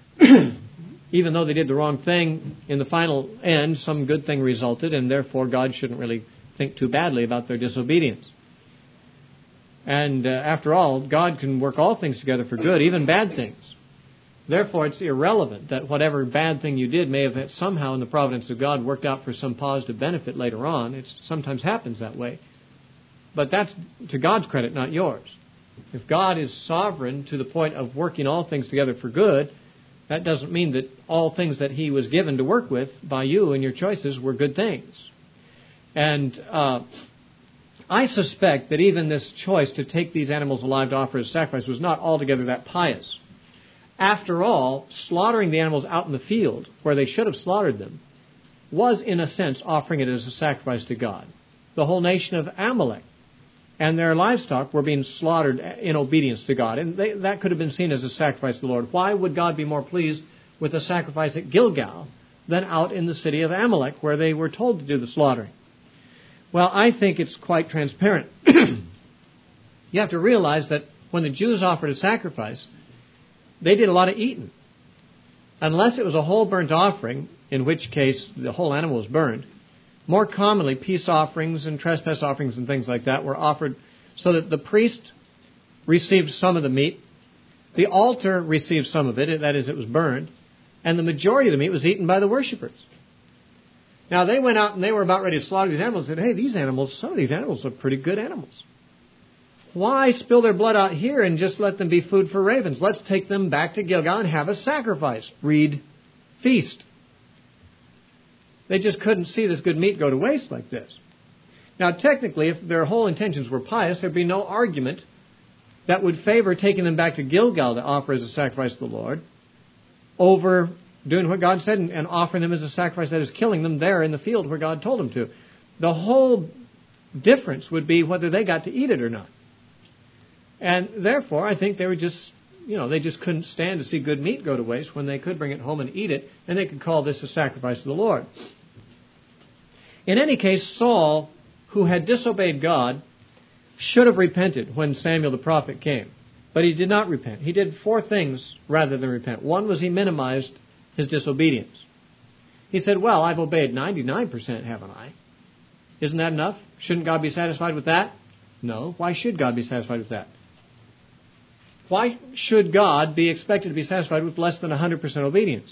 even though they did the wrong thing, in the final end, some good thing resulted, and therefore God shouldn't really think too badly about their disobedience. And uh, after all, God can work all things together for good, even bad things. Therefore, it's irrelevant that whatever bad thing you did may have somehow in the providence of God worked out for some positive benefit later on. It sometimes happens that way. But that's to God's credit, not yours. If God is sovereign to the point of working all things together for good, that doesn't mean that all things that he was given to work with by you and your choices were good things. And uh, I suspect that even this choice to take these animals alive to offer as sacrifice was not altogether that pious. After all, slaughtering the animals out in the field, where they should have slaughtered them, was in a sense offering it as a sacrifice to God. The whole nation of Amalek and their livestock were being slaughtered in obedience to God. And they, that could have been seen as a sacrifice to the Lord. Why would God be more pleased with a sacrifice at Gilgal than out in the city of Amalek, where they were told to do the slaughtering? Well, I think it's quite transparent. You have to realize that when the Jews offered a sacrifice, they did a lot of eating. Unless it was a whole burnt offering, in which case the whole animal was burned, more commonly peace offerings and trespass offerings and things like that were offered so that the priest received some of the meat, the altar received some of it, that is, it was burned, and the majority of the meat was eaten by the worshipers. Now, they went out and they were about ready to slaughter these animals and said, hey, these animals, some of these animals are pretty good animals. Why spill their blood out here and just let them be food for ravens? Let's take them back to Gilgal and have a sacrifice. Read, feast. They just couldn't see this good meat go to waste like this. Now, technically, if their whole intentions were pious, there'd be no argument that would favor taking them back to Gilgal to offer as a sacrifice to the Lord over doing what God said and, and offering them as a sacrifice, that is, killing them there in the field where God told them to. The whole difference would be whether they got to eat it or not. And therefore, I think they were just, you know, they just couldn't stand to see good meat go to waste when they could bring it home and eat it, and they could call this a sacrifice to the Lord. In any case, Saul, who had disobeyed God, should have repented when Samuel the prophet came. But he did not repent. He did four things rather than repent. One was he minimized his disobedience. He said, well, I've obeyed ninety-nine percent, haven't I? Isn't that enough? Shouldn't God be satisfied with that? No. Why should God be satisfied with that? Why should God be expected to be satisfied with less than one hundred percent obedience?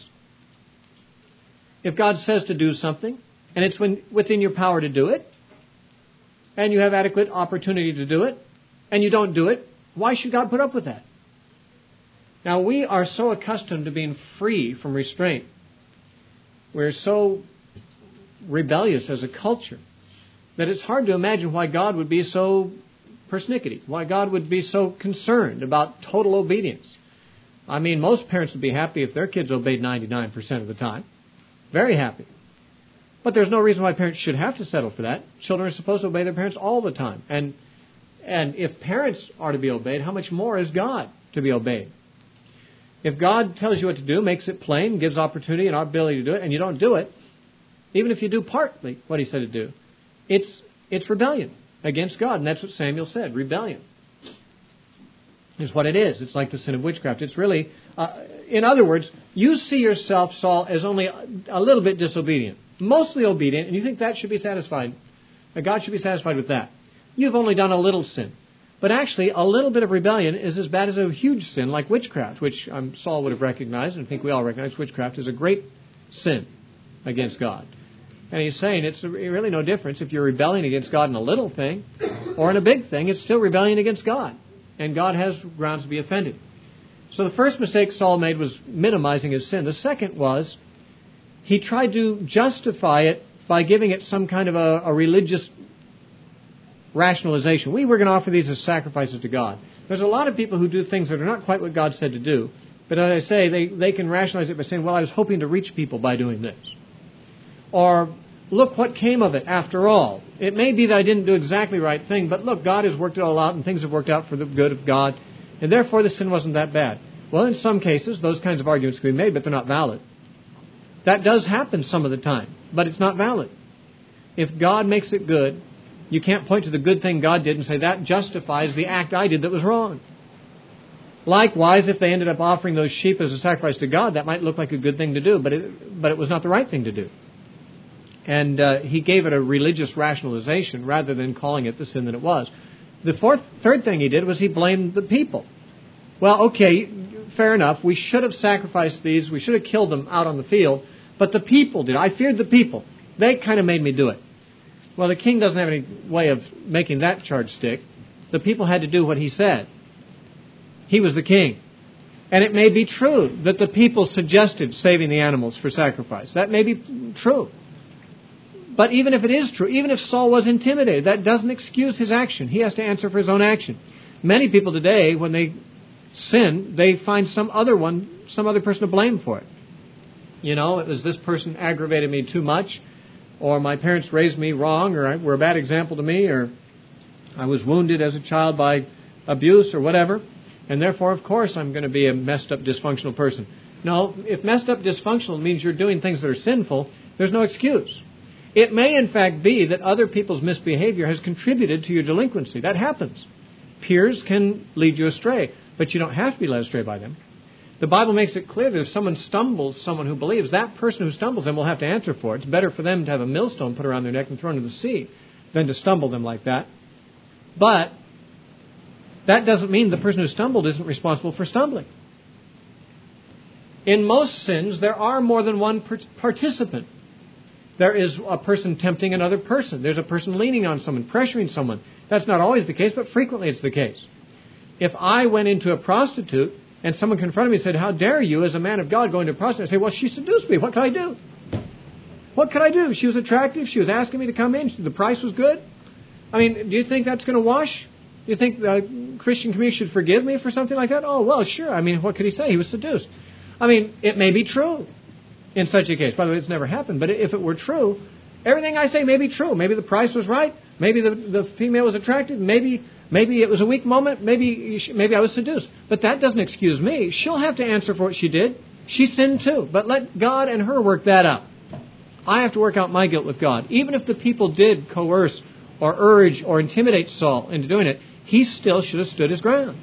If God says to do something, and it's when, within your power to do it, and you have adequate opportunity to do it, and you don't do it, why should God put up with that? Now, we are so accustomed to being free from restraint. We're so rebellious as a culture that it's hard to imagine why God would be so persnickety, why God would be so concerned about total obedience. I mean, most parents would be happy if their kids obeyed ninety-nine percent of the time. Very happy. But there's no reason why parents should have to settle for that. Children are supposed to obey their parents all the time. And and if parents are to be obeyed, how much more is God to be obeyed? If God tells you what to do, makes it plain, gives opportunity and ability to do it, and you don't do it, even if you do partly what he said to do, it's it's rebellion against God. And that's what Samuel said. Rebellion is what it is. It's like the sin of witchcraft. It's really, uh, in other words, you see yourself, Saul, as only a, a little bit disobedient, mostly obedient, and you think that should be satisfied. That God should be satisfied with that. you've only done a little sin. But actually, a little bit of rebellion is as bad as a huge sin like witchcraft, which um, Saul would have recognized, and I think we all recognize witchcraft is a great sin against God. And he's saying it's really no difference if you're rebelling against God in a little thing or in a big thing. It's still rebellion against God, and God has grounds to be offended. So the first mistake Saul made was minimizing his sin. The second was he tried to justify it by giving it some kind of a, a religious rationalization. We were going to offer these as sacrifices to God. There's a lot of people who do things that are not quite what God said to do. But as I say, they, they can rationalize it by saying, well, I was hoping to reach people by doing this. Or, look what came of it after all. It may be that I didn't do exactly the right thing, but look, God has worked it all out and things have worked out for the good of God. And therefore the sin wasn't that bad. Well, in some cases, those kinds of arguments can be made, but they're not valid. That does happen some of the time, but it's not valid. If God makes it good, you can't point to the good thing God did and say that justifies the act I did that was wrong. Likewise, if they ended up offering those sheep as a sacrifice to God, that might look like a good thing to do, but it, but it was not the right thing to do. And uh, he gave it a religious rationalization rather than calling it the sin that it was. The fourth, third thing he did was he blamed the people. Well, okay, fair enough. We should have sacrificed these. We should have killed them out on the field. But the people did. I feared the people. They kind of made me do it. Well, the king doesn't have any way of making that charge stick. The people had to do what he said. He was the king. And it may be true that the people suggested saving the animals for sacrifice. That may be true. But even if it is true, even if Saul was intimidated, that doesn't excuse his action. He has to answer for his own action. Many people today, when they sin, they find some other one, some other person to blame for it. You know, it was this person aggravated me too much, or my parents raised me wrong, or were a bad example to me, or I was wounded as a child by abuse, or whatever, and therefore, of course, I'm going to be a messed up, dysfunctional person. No, if messed up, dysfunctional means you're doing things that are sinful, there's no excuse. It may, in fact, be that other people's misbehavior has contributed to your delinquency. That happens. Peers can lead you astray, but you don't have to be led astray by them. The Bible makes it clear that if someone stumbles, someone who believes, that person who stumbles them will have to answer for it. It's better for them to have a millstone put around their neck and thrown into the sea than to stumble them like that. But that doesn't mean the person who stumbled isn't responsible for stumbling. In most sins, there are more than one participant. There is a person tempting another person. There's a person leaning on someone, pressuring someone. That's not always the case, but frequently it's the case. If I went into a prostitute and someone confronted me and said, how dare you as a man of God go into a prostitute? I say, well, she seduced me. What could I do? What could I do? She was attractive. She was asking me to come in. The price was good. I mean, do you think that's going to wash? Do you think the Christian community should forgive me for something like that? Oh, well, sure. I mean, what could he say? He was seduced. I mean, it may be true in such a case. By the way, it's never happened. But if it were true, everything I say may be true. Maybe the price was right. Maybe the, the female was attractive. Maybe maybe it was a weak moment. Maybe maybe I was seduced. But that doesn't excuse me. She'll have to answer for what she did. She sinned too. But let God and her work that out. I have to work out my guilt with God. Even if the people did coerce or urge or intimidate Saul into doing it, he still should have stood his ground.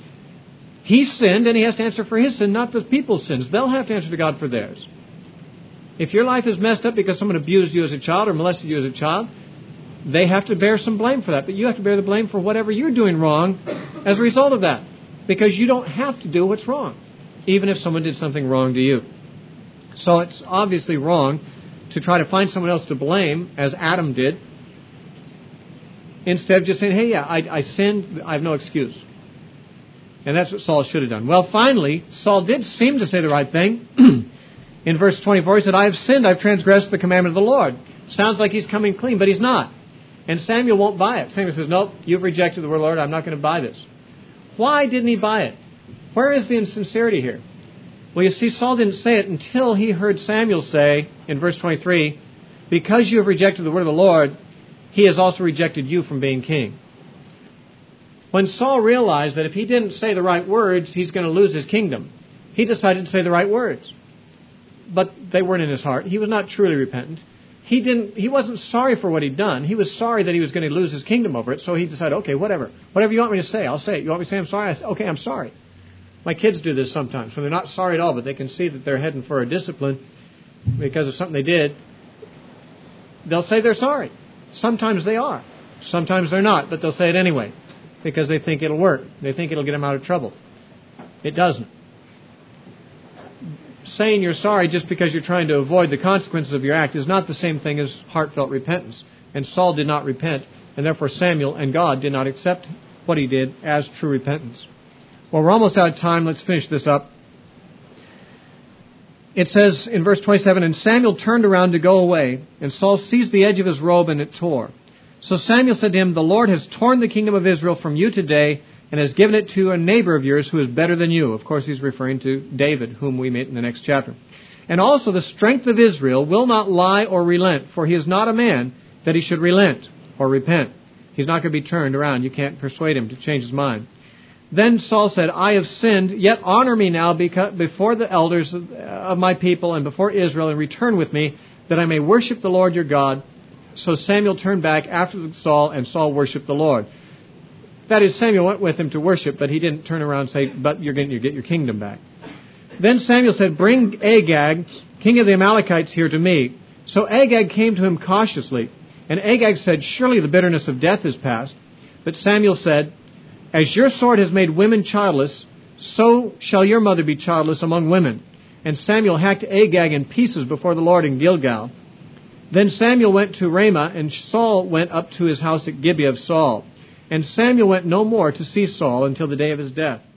He sinned and he has to answer for his sin, not the people's sins. They'll have to answer to God for theirs. If your life is messed up because someone abused you as a child or molested you as a child, they have to bear some blame for that. But you have to bear the blame for whatever you're doing wrong as a result of that. Because you don't have to do what's wrong, even if someone did something wrong to you. So it's obviously wrong to try to find someone else to blame, as Adam did, instead of just saying, hey, yeah, I, I sinned, I have no excuse. And that's what Saul should have done. Well, finally, Saul did seem to say the right thing. In verse twenty-four, he said, I have sinned, I've transgressed the commandment of the Lord. Sounds like he's coming clean, but he's not. And Samuel won't buy it. Samuel says, nope, you've rejected the word of the Lord, I'm not going to buy this. Why didn't he buy it? Where is the insincerity here? Well, you see, Saul didn't say it until he heard Samuel say, in verse twenty-three, because you have rejected the word of the Lord, he has also rejected you from being king. When Saul realized that if he didn't say the right words, he's going to lose his kingdom, he decided to say the right words. But they weren't in his heart. He was not truly repentant. He didn't. He wasn't sorry for what he'd done. He was sorry that he was going to lose his kingdom over it. So he decided, okay, whatever. Whatever you want me to say, I'll say it. You want me to say I'm sorry? I say, okay, I'm sorry. My kids do this sometimes when they're not sorry at all, but they can see that they're heading for a discipline because of something they did. They'll say they're sorry. Sometimes they are. Sometimes they're not, but they'll say it anyway because they think it'll work. They think it'll get them out of trouble. It doesn't. Saying you're sorry just because you're trying to avoid the consequences of your act is not the same thing as heartfelt repentance. And Saul did not repent, and therefore Samuel and God did not accept what he did as true repentance. Well, we're almost out of time. Let's finish this up. It says in verse twenty-seven, and Samuel turned around to go away, and Saul seized the edge of his robe, and it tore. So Samuel said to him, the Lord has torn the kingdom of Israel from you today, and has given it to a neighbor of yours who is better than you. Of course, he's referring to David, whom we meet in the next chapter. And also the strength of Israel will not lie or relent, for he is not a man that he should relent or repent. He's not going to be turned around. You can't persuade him to change his mind. Then Saul said, I have sinned, yet honor me now before the elders of my people and before Israel, and return with me, that I may worship the Lord your God. So Samuel turned back after Saul, and Saul worshipped the Lord. That is, Samuel went with him to worship, but he didn't turn around and say, but you're going to get your kingdom back. Then Samuel said, bring Agag, king of the Amalekites, here to me. So Agag came to him cautiously, and Agag said, surely the bitterness of death is past. But Samuel said, as your sword has made women childless, so shall your mother be childless among women. And Samuel hacked Agag in pieces before the Lord in Gilgal. Then Samuel went to Ramah, and Saul went up to his house at Gibeah of Saul. And Samuel went no more to see Saul until the day of his death.